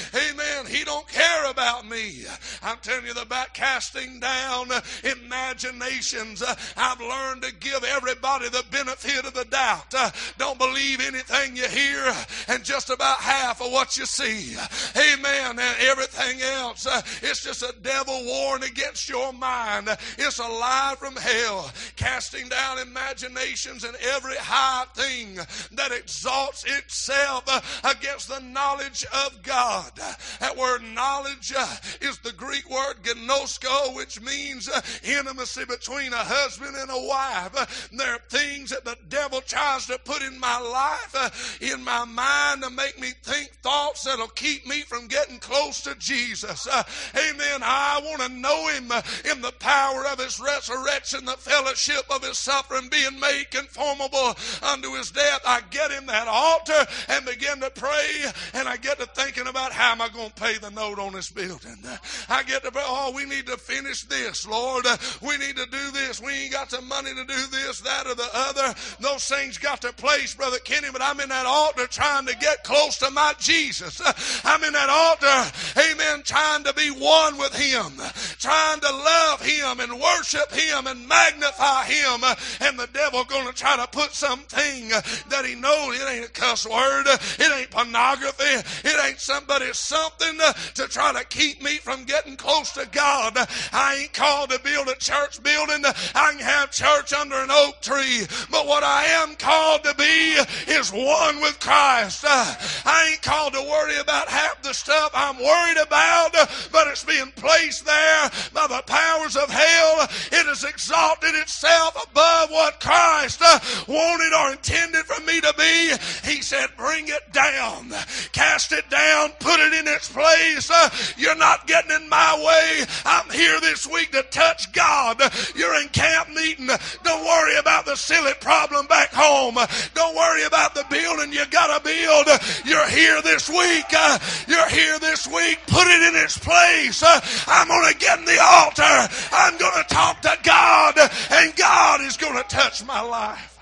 Amen. He don't care about me. I'm telling you, the back casting down imaginations. I've learned to give everybody the benefit of the doubt. Don't believe anything you hear and just about half of what you see. Amen. And everything else, uh, it's just a devil warring against your mind. It's a lie from hell, casting down imaginations and every high thing that exalts itself uh, against the knowledge of God. That word knowledge uh, is the Greek word gnosko, which means uh, intimacy between a husband and a wife. Uh, there are things that the devil tries to put in my life, uh, in my mind, to make me think thoughts that'll keep me from getting close to Jesus. Uh, amen. I want to know him uh, in the power of his resurrection, the fellowship of his suffering, being made conformable unto his death. I get in that altar and begin to pray, and I get to thinking about how am I going to pay the note on this building. Uh, I get to pray, oh, we need to finish this, Lord. Uh, we need to do this. We ain't got the money to do this, that, or the other. Those things got to place, Brother Kenny, but I'm in that altar trying to get close to my Jesus. I'm in that altar, amen, trying to be one with him, trying to love him and worship him and magnify him. And the devil going to try to put something that he knows it ain't a cuss word, it ain't pornography, it ain't somebody something to try to keep me from getting close to God. I ain't called to build a church building. I can have church under an oak tree, but what I am called to be is one with Christ. Uh, I ain't called to worry about half the stuff I'm worried about, uh, but it's being placed there by the powers of hell. It has exalted itself above what Christ uh, wanted or intended for me to be. He said, bring it down, cast it down, put it in its place. Uh, you're not getting in my way. I'm here this week to touch God. You're in camp meeting. Don't worry about the silly problem back home. Don't worry about the building you got to build. You're here this week. Uh, you're here this week. Put it in its place. Uh, I'm going to get in the altar. I'm going to talk to God, and God is going to touch my life.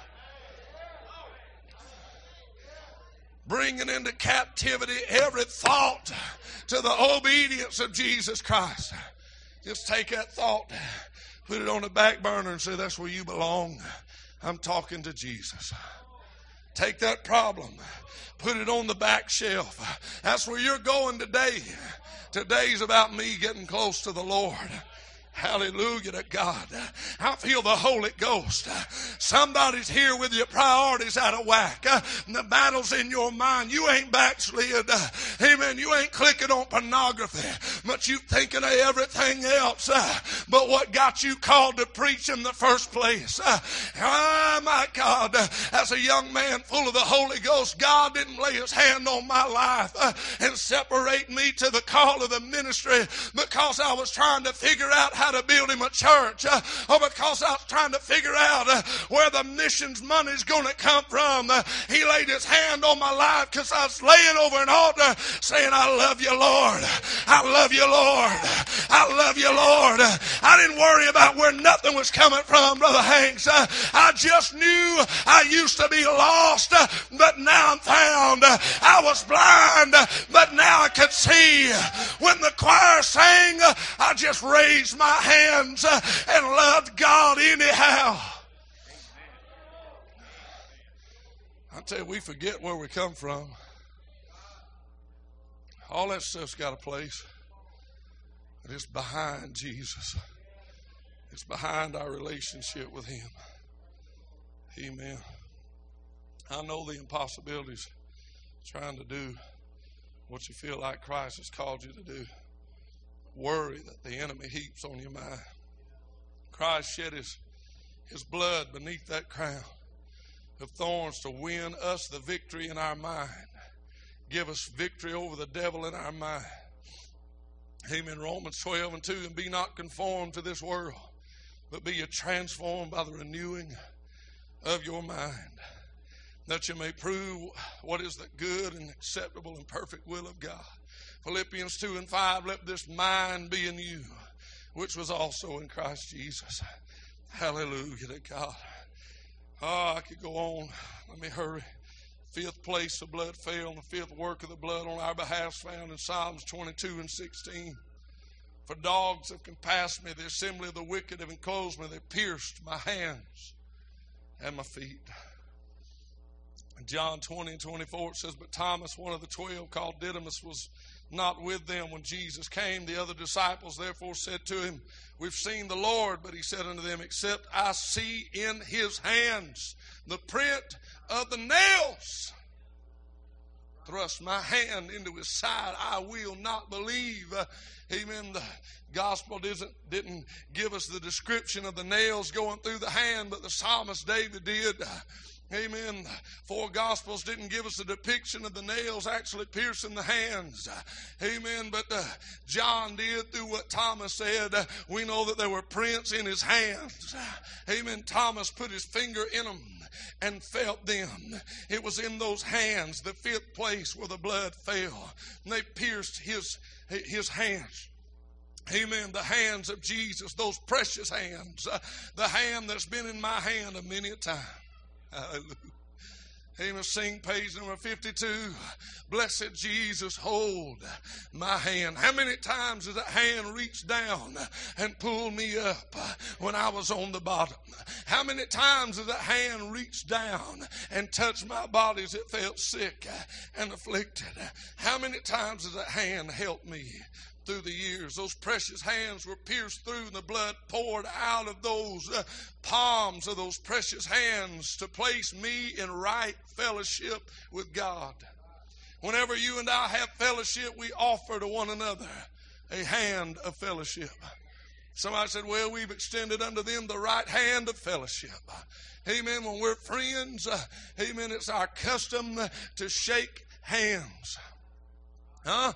Bringing into captivity every thought to the obedience of Jesus Christ. Just take that thought, put it on the back burner and say, that's where you belong. I'm talking to Jesus. Take that problem, put it on the back shelf. That's where you're going today. Today's about me getting close to the Lord. Hallelujah to God. I feel the Holy Ghost. Somebody's here with your priorities out of whack. The battle's in your mind. You ain't backslid. Amen. You ain't clicking on pornography, but you thinking of everything else. But what got you called to preach in the first place? Oh my God. As a young man full of the Holy Ghost, God didn't lay his hand on my life and separate me to the call of the ministry because I was trying to figure out how to build him a church, uh, or because I was trying to figure out uh, where the missions money's going to come from. Uh, he laid his hand on my life because I was laying over an altar saying, I love you, Lord. I love you, Lord. I love you, Lord. Uh, I didn't worry about where nothing was coming from, Brother Hanks. Uh, I just knew I used to be lost, uh, but now I'm found. Uh, I was blind, uh, but now I could see. When the choir sang, uh, I just raised my hands uh, and loved God anyhow. I tell you, we forget where we come from. All that stuff's got a place. But it's behind Jesus. It's behind our relationship with Him. Amen. I know the impossibilities trying to do what you feel like Christ has called you to do. Worry that the enemy heaps on your mind. Christ shed his, his blood beneath that crown of thorns to win us the victory in our mind. Give us victory over the devil in our mind. Amen. Romans twelve and two, and be not conformed to this world, but be ye transformed by the renewing of your mind, that you may prove what is the good and acceptable and perfect will of God. Philippians two and five, let this mind be in you, which was also in Christ Jesus. Hallelujah to God. Oh, I could go on. Let me hurry. Fifth place, the blood fell, and the fifth work of the blood on our behalf is found in Psalms twenty-two and sixteen. For dogs have compassed me, the assembly of the wicked have enclosed me, they pierced my hands and my feet. In John twenty and twenty-four, it says, but Thomas, one of the twelve, called Didymus, was not with them when Jesus came. The other disciples therefore said to him, we've seen the Lord. But he said unto them, except I see in his hands the print of the nails, thrust my hand into his side, I will not believe. Uh, amen. The gospel didn't, didn't give us the description of the nails going through the hand, but the psalmist David did. Uh, Amen. Four Gospels didn't give us a depiction of the nails actually piercing the hands. Amen. But uh, John did through what Thomas said. Uh, we know that there were prints in his hands. Amen. Thomas put his finger in them and felt them. It was in those hands, the fifth place where the blood fell. And they pierced his, his hands. Amen. The hands of Jesus, those precious hands. Uh, the hand that's been in my hand a many a time. Hallelujah. Amen. Sing page number fifty-two. Blessed Jesus, hold my hand. How many times has that hand reached down and pulled me up when I was on the bottom? How many times has that hand reached down and touched my body as it felt sick and afflicted? How many times has that hand helped me through the years? Those precious hands were pierced through and the blood poured out of those uh, palms of those precious hands to place me in right fellowship with God. Whenever you and I have fellowship, we offer to one another a hand of fellowship. Somebody said, well, we've extended unto them the right hand of fellowship. Amen. When we're friends, uh, amen, it's our custom to shake hands. Huh?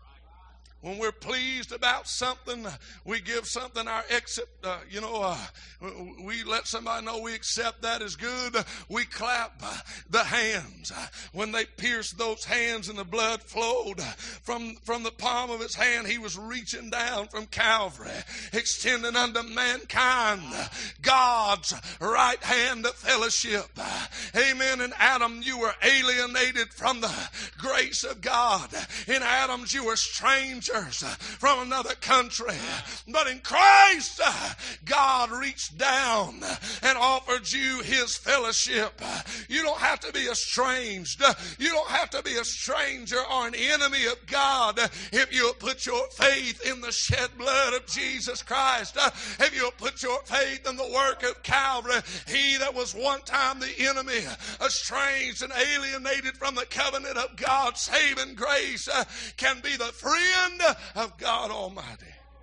When we're pleased about something, we give something our accept, uh, you know, uh, we let somebody know we accept that as good. We clap the hands. When they pierced those hands and the blood flowed from, from the palm of his hand, he was reaching down from Calvary, extending unto mankind God's right hand of fellowship. Amen. In Adam, you were alienated from the grace of God. In Adam, you were strangers strangers from another country. But in Christ, God reached down and offered you His fellowship. You don't have to be estranged. You don't have to be a stranger or an enemy of God if you'll put your faith in the shed blood of Jesus Christ. If you'll put your faith in the work of Calvary, He that was one time the enemy, estranged and alienated from the covenant of God's saving grace, uh, can be the friend of God Almighty.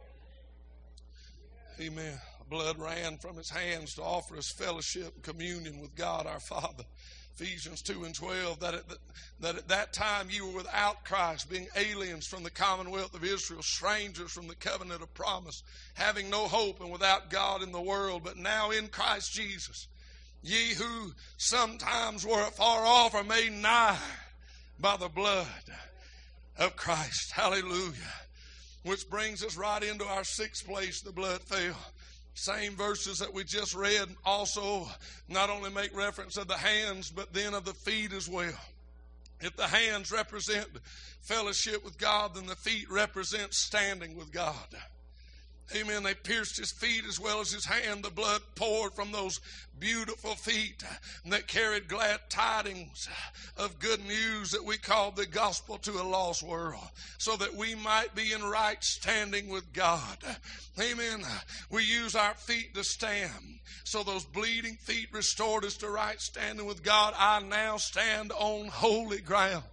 Amen. Blood ran from His hands to offer us fellowship and communion with God our Father. Ephesians two and twelve, that at, the, that at that time you were without Christ, being aliens from the commonwealth of Israel, strangers from the covenant of promise, having no hope and without God in the world. But now in Christ Jesus, ye who sometimes were afar off are made nigh by the blood of Christ. Hallelujah. Which brings us right into our sixth place, the blood fell. Same verses that we just read also not only make reference of the hands, but then of the feet as well. If the hands represent fellowship with God, then the feet represent standing with God. Amen. They pierced His feet as well as His hand. The blood poured from those beautiful feet that carried glad tidings of good news that we call the gospel to a lost world, so that we might be in right standing with God. Amen. We use our feet to stand. So those bleeding feet restored us to right standing with God. I now stand on holy ground.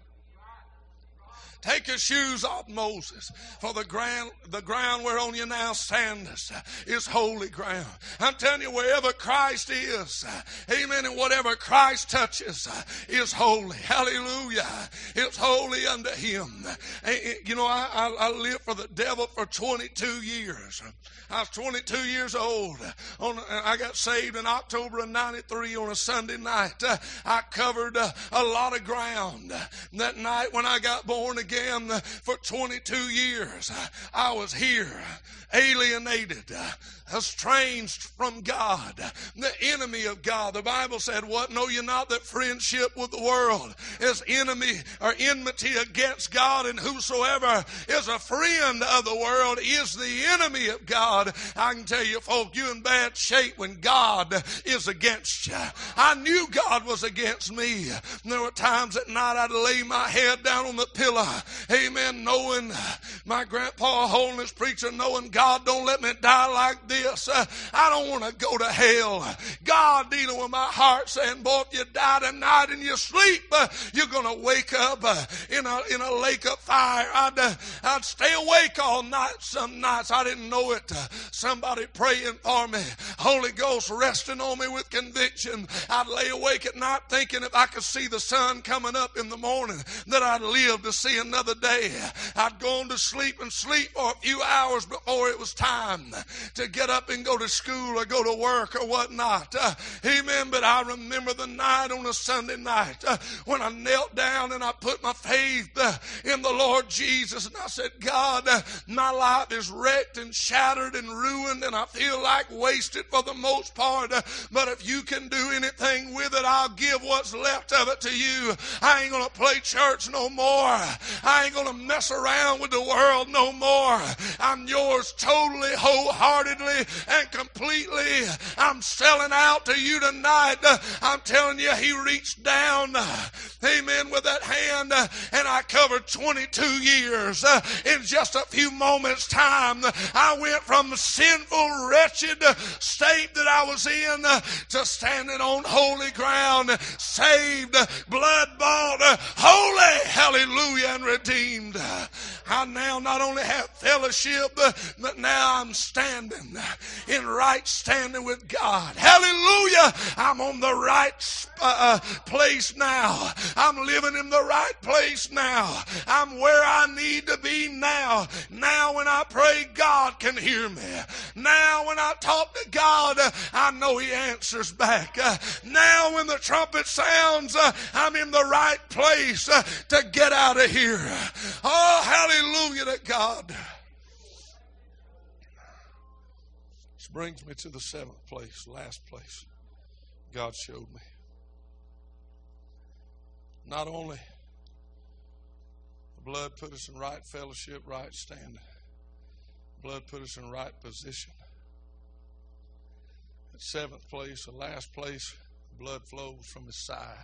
Take your shoes off, Moses, for the ground, the ground whereon you now standest is holy ground. I'm telling you, wherever Christ is, amen, and whatever Christ touches is holy. Hallelujah. It's holy unto Him. You know, I, I, I lived for the devil for twenty-two years. I was twenty-two years old. On, I got saved in October of ninety-three on a Sunday night. I covered a, a lot of ground. That night when I got born again, Again, for twenty-two years, I was here, alienated, estranged from God, the enemy of God. The Bible said, "What know you not that friendship with the world is enemy or enmity against God, and whosoever is a friend of the world is the enemy of God." I can tell you, folk, you're in bad shape when God is against you. I knew God was against me. There were times at night I'd lay my head down on the pillow. Amen. Knowing my grandpa, holiness preacher, knowing God don't let me die like this. Uh, I don't want to go to hell. God dealing with my heart saying, boy, if you die tonight and you sleep, uh, you're going to wake up uh, in a in a lake of fire. I'd, uh, I'd stay awake all night some nights. I didn't know it. Uh, somebody praying for me. Holy Ghost resting on me with conviction. I'd lay awake at night thinking if I could see the sun coming up in the morning that I'd live to see another day. I'd go on to sleep and sleep for a few hours before it was time to get up and go to school or go to work or whatnot. Uh, amen. But I remember the night on a Sunday night uh, when I knelt down and I put my faith uh, in the Lord Jesus, and I said, God, uh, my life is wrecked and shattered and ruined, and I feel like wasted for the most part. Uh, but if you can do anything with it, I'll give what's left of it to you. I ain't going to play church no more. I ain't going to mess around with the world no more. I'm yours totally, wholeheartedly, and completely. I'm selling out to you tonight. I'm telling you, He reached down, amen, with that hand, and I covered twenty-two years. In just a few moments' time, I went from the sinful, wretched state that I was in to standing on holy ground, saved, blood-bought, holy, hallelujah, and redeemed. I now not only have fellowship, but now I'm standing in right standing with God. Hallelujah. I'm on the right uh, place now. I'm living in the right place now. I'm where I need to be now. Now when I pray, God can hear me. Now when I talk to God, I know He answers back. Now when the trumpet sounds, I'm in the right place to get out of here. Oh, hallelujah to God. This brings me to the seventh place, last place God showed me. Not only The blood put us in right fellowship, right standing. The blood put us in right position. At seventh place, the last place, the blood flows from his side.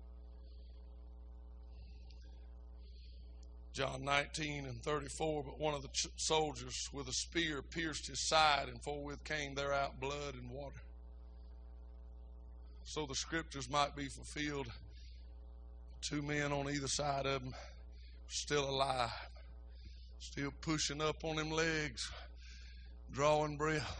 John nineteen and thirty-four, but one of the ch- soldiers with a spear pierced his side, and forthwith came there out blood and water. So the scriptures might be fulfilled. Two men on either side of him still alive, still pushing up on them legs, drawing breath.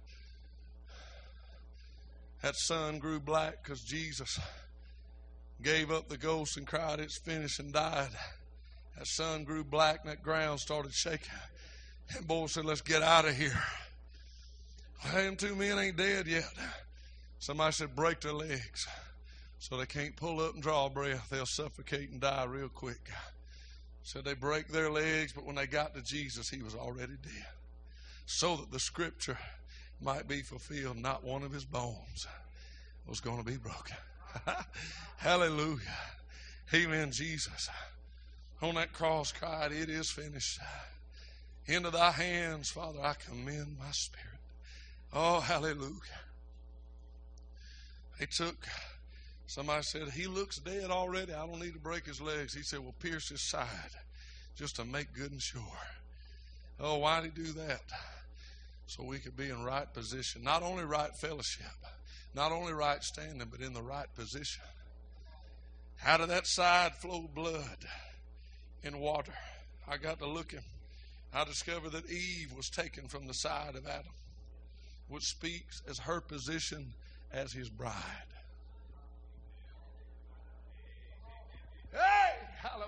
That sun grew black because Jesus gave up the ghost and cried, "It's finished," and died. That sun grew black and that ground started shaking. And boy said, "Let's get out of here." Well, them two men ain't dead yet. Somebody said, "Break their legs so they can't pull up and draw a breath. They'll suffocate and die real quick." Said they break their legs, but when they got to Jesus, he was already dead. So that the scripture might be fulfilled, not one of his bones was going to be broken. Hallelujah. Amen. Jesus on that cross cried, "It is finished. Into thy hands, Father, I commend my spirit." Oh, hallelujah. They took, somebody said, "He looks dead already. I don't need to break his legs." He said, "Well, pierce his side just to make good and sure." Oh, why did he do that? So we could be in right position. Not only right fellowship, not only right standing, but in the right position. Out of that side flowed blood and water. I got to looking. I discovered that Eve was taken from the side of Adam, which speaks as her position as his bride. Hey!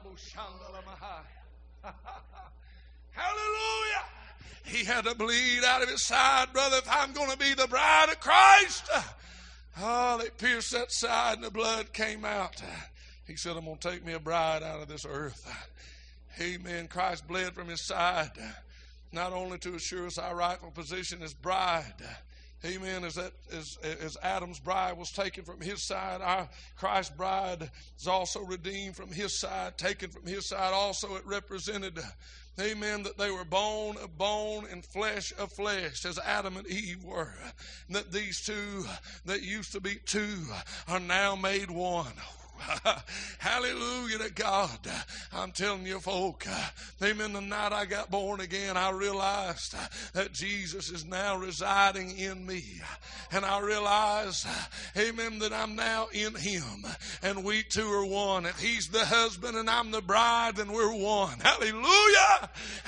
Hallelujah! He had to bleed out of his side, brother, if I'm going to be the bride of Christ. Oh, they pierced that side and the blood came out. He said, "I'm going to take me a bride out of this earth." Amen. Christ bled from his side, not only to assure us our rightful position as bride. Amen. As that as, as Adam's bride was taken from his side, our Christ's bride is also redeemed from his side, taken from his side. Also, it represented, amen, that they were bone of bone and flesh of flesh, as Adam and Eve were. And that these two that used to be two are now made one. Hallelujah to God. I'm telling you, folk, amen, the night I got born again, I realized that Jesus is now residing in me. And I realize, amen, that I'm now in him. And we two are one. If he's the husband and I'm the bride, then we're one. Hallelujah.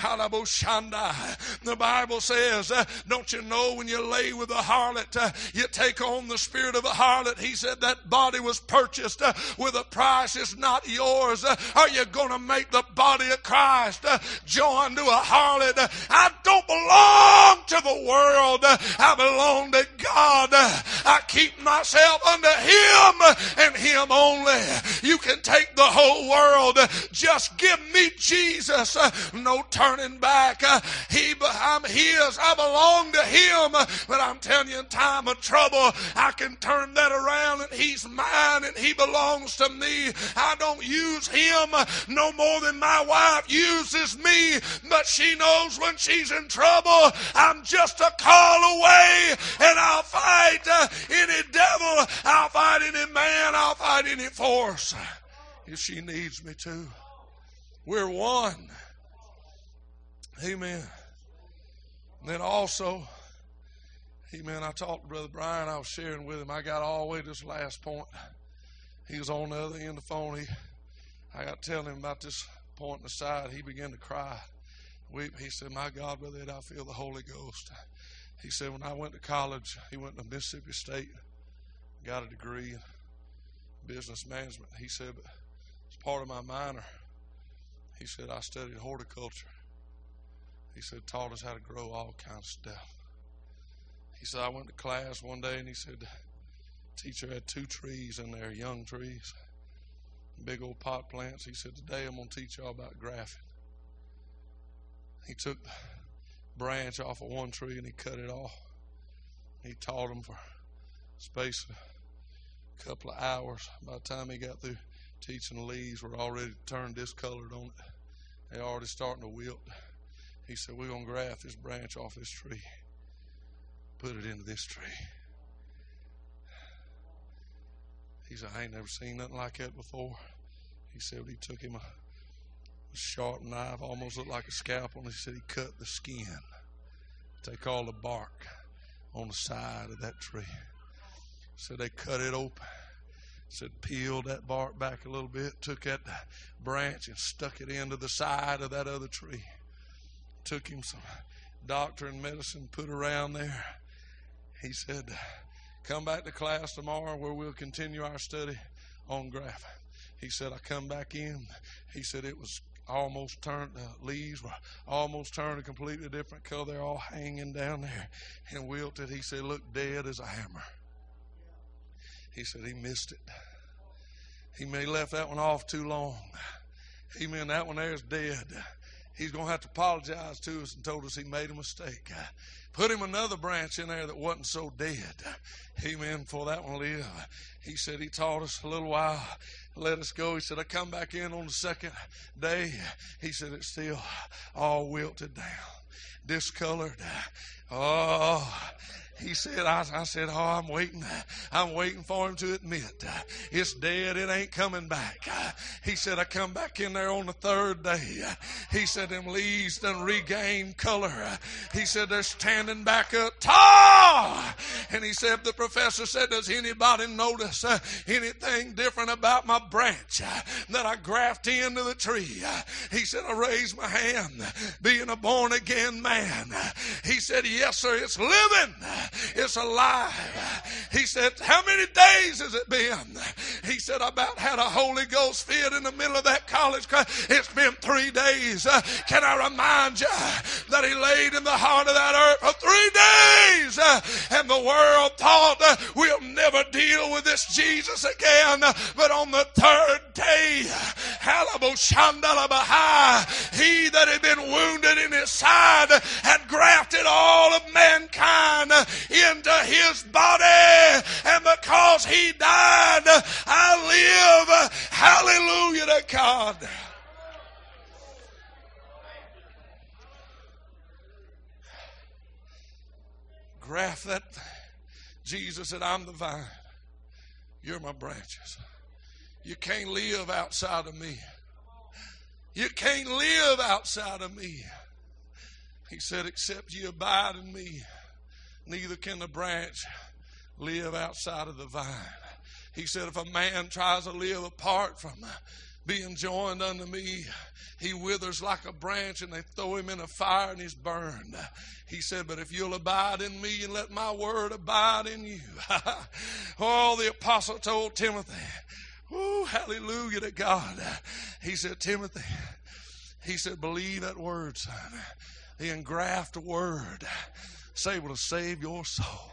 The Bible says, uh, don't you know when you lay with a harlot, uh, you take on the spirit of a harlot. He said that body was purchased uh, with a price. It's not yours. Uh, are you going to make the body of Christ uh, join to a harlot? Uh, I don't belong to the world. Uh, I belong to God. Uh, I keep myself unto him and him only. You can take the whole world. Uh, just give me Jesus. Uh, no turning back. Uh, he, I'm his. I belong to him. Uh, but I'm telling you, in time of trouble, I can turn that around and he's mine and he belongs to me. I don't use him no more than my wife uses me, but she knows when she's in trouble, I'm just a call away, and I'll fight uh, any devil, I'll fight any man, I'll fight any force if she needs me to. We're one. Amen. And then also, amen, I talked to Brother Brian, I was sharing with him, I got all the way to this last point. He was on the other end of the phone. He, I got to tell him about this point in the side. He began to cry. Weep. He said, "My God, Brother Ed, I feel the Holy Ghost." He said, when I went to college, he went to Mississippi State, got a degree in business management. He said, but as part of my minor, he said, I studied horticulture. He said, taught us how to grow all kinds of stuff. He said, I went to class one day and he said, teacher had two trees in there, young trees, big old pot plants. He said, today I'm going to teach y'all about grafting. He took the branch off of one tree and he cut it off. He taught them for a space of a couple of hours. By the time he got through teaching, the leaves were already turned discolored on it. They're already starting to wilt. He said, we're going to graft this branch off this tree. Put it into this tree. He said, I ain't never seen nothing like that before. He said he took him a, a sharp knife, almost looked like a scalpel, and he said he cut the skin. Take all the bark on the side of that tree. So they cut it open. Said peeled that bark back a little bit, took that branch and stuck it into the side of that other tree. Took him some doctor and medicine, put around there. He said, come back to class tomorrow where we'll continue our study on graft. He said, I come back in. He said it was almost turned, the leaves were almost turned a completely different color. They're all hanging down there and wilted. He said, looked dead as a hammer. He said he missed it. He may have left that one off too long. Amen. That one there is dead. He's going to have to apologize to us and told us he made a mistake. Put him another branch in there that wasn't so dead. Amen. For that one live. He said he taught us a little while, let us go. He said, I come back in on the second day. He said it's still all wilted down, discolored. Oh, he said, I, I said, oh, I'm waiting. I'm waiting for him to admit it's dead. It ain't coming back. He said, I come back in there on the third day. He said, them leaves done regained color. He said, they're standing back up tall. And he said, the professor said, does anybody notice uh, anything different about my branch uh, that I graft into the tree? Uh, he said, I raised my hand, being a born again man. He said, yes, sir, it's living. It's alive. He said, how many days has it been? He said, I about had a Holy Ghost fit in the middle of that college class. It's been three days. Uh, can I remind you that he laid in the heart of that earth for three days? Uh, and the world thought uh, we'll never deal with this Jesus again. Uh, but on the third day, he that had been wounded in his side had grafted all of mankind into his body, and because he died, I live. Hallelujah to God. Graft that. Jesus said, I'm the vine, you're my branches. You can't live outside of me. You can't live outside of me. He said, except you abide in me, neither can the branch live outside of the vine. He said, if a man tries to live apart from being joined unto me, he withers like a branch, and they throw him in a fire and he's burned. He said, but if you'll abide in me and let my word abide in you. Oh, the apostle told Timothy, oh, hallelujah to God. He said, Timothy, he said, believe that word, son. The engraft word is able to save your soul.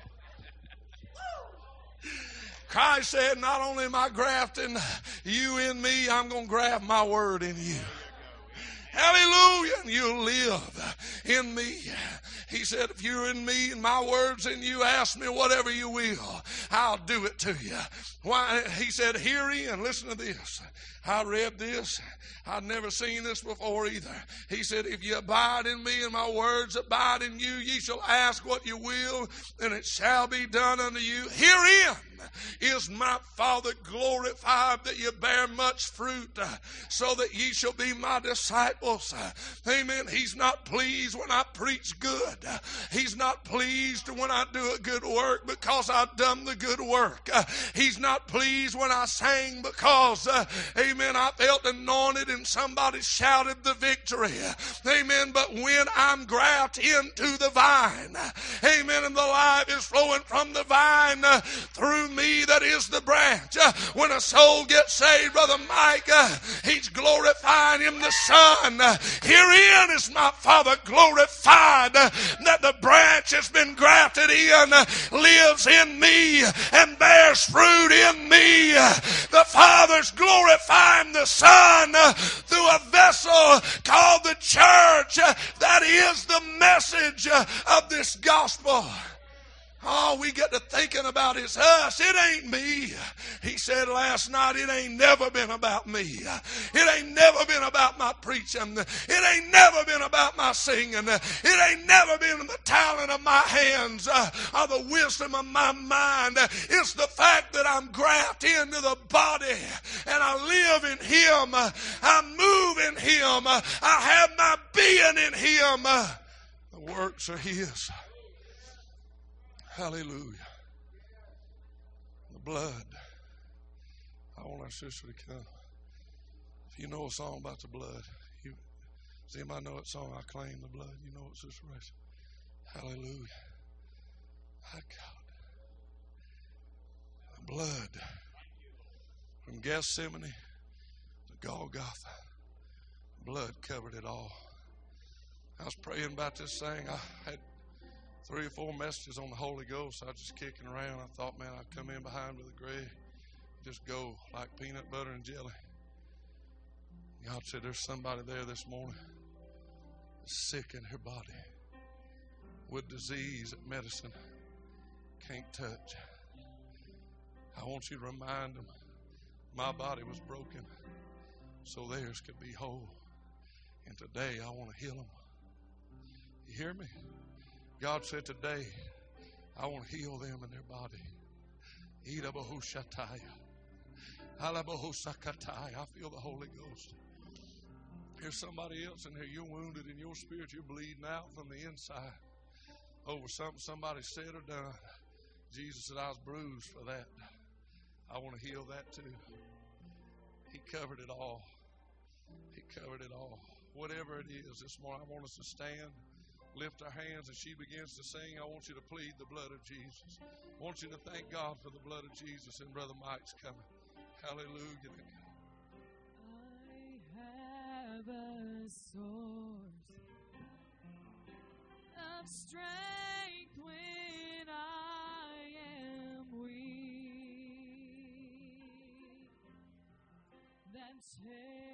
Christ said, not only am I grafting you in me, I'm going to graft my word in you. Hallelujah. And you'll live in me. He said, if you're in me and my word's in you, ask me whatever you will. I'll do it to you. Why? He said, herein, listen to this. I read this. I'd never seen this before either. He said, if you abide in me and my words abide in you, ye shall ask what you will, and it shall be done unto you. Herein is my Father glorified, that ye bear much fruit, uh, so that ye shall be my disciples. Uh, amen. He's not pleased when I preach good. Uh, he's not pleased when I do a good work because I've done the good work. Uh, he's not pleased when I sang because, uh, amen, I felt anointed and somebody shouted the victory. Uh, amen. But when I'm grafted into the vine, uh, amen, and the life is flowing from the vine uh, through me that is the branch. Uh, when a soul gets saved, Brother Mike, uh, he's glorifying him, the Son. Uh, herein is my Father glorified, uh, that the branch has been grafted in, uh, lives in me, and bears fruit in me. Uh, the Father's glorifying the Son uh, through a vessel called the church. Uh, that is the message uh, of this gospel. Oh, we get to thinking about it's us. It ain't me. He said last night, it ain't never been about me. It ain't never been about my preaching. It ain't never been about my singing. It ain't never been the talent of my hands uh, or the wisdom of my mind. It's the fact that I'm grafted into the body and I live in Him. I move in Him. I have my being in Him. The works are His. Hallelujah. The blood. I want our sister to come. If you know a song about the blood, you, does anybody know that song, I Claim the Blood? You know it, Sister Race? Hallelujah. My God. The blood. From Gethsemane to Golgotha. Blood covered it all. I was praying about this thing. I had three or four messages on the Holy Ghost. I was just kicking around. I thought, man, I'd come in behind Brother Greg, just go like peanut butter and jelly. God said, there's somebody there this morning that's sick in her body with disease that medicine can't touch. I want you to remind them, my body was broken so theirs could be whole. And today I want to heal them. You hear me? God said today, I want to heal them in their body. I feel the Holy Ghost. There's somebody else in here. You're wounded in your spirit. You're bleeding out from the inside over something somebody said or done. Jesus said, I was bruised for that. I want to heal that too. He covered it all. He covered it all. Whatever it is this morning, I want us to stand, lift our hands, and she begins to sing. I want you to plead the blood of Jesus. I want you to thank God for the blood of Jesus, and Brother Mike's coming. Hallelujah. I have a source of strength when I am weak. That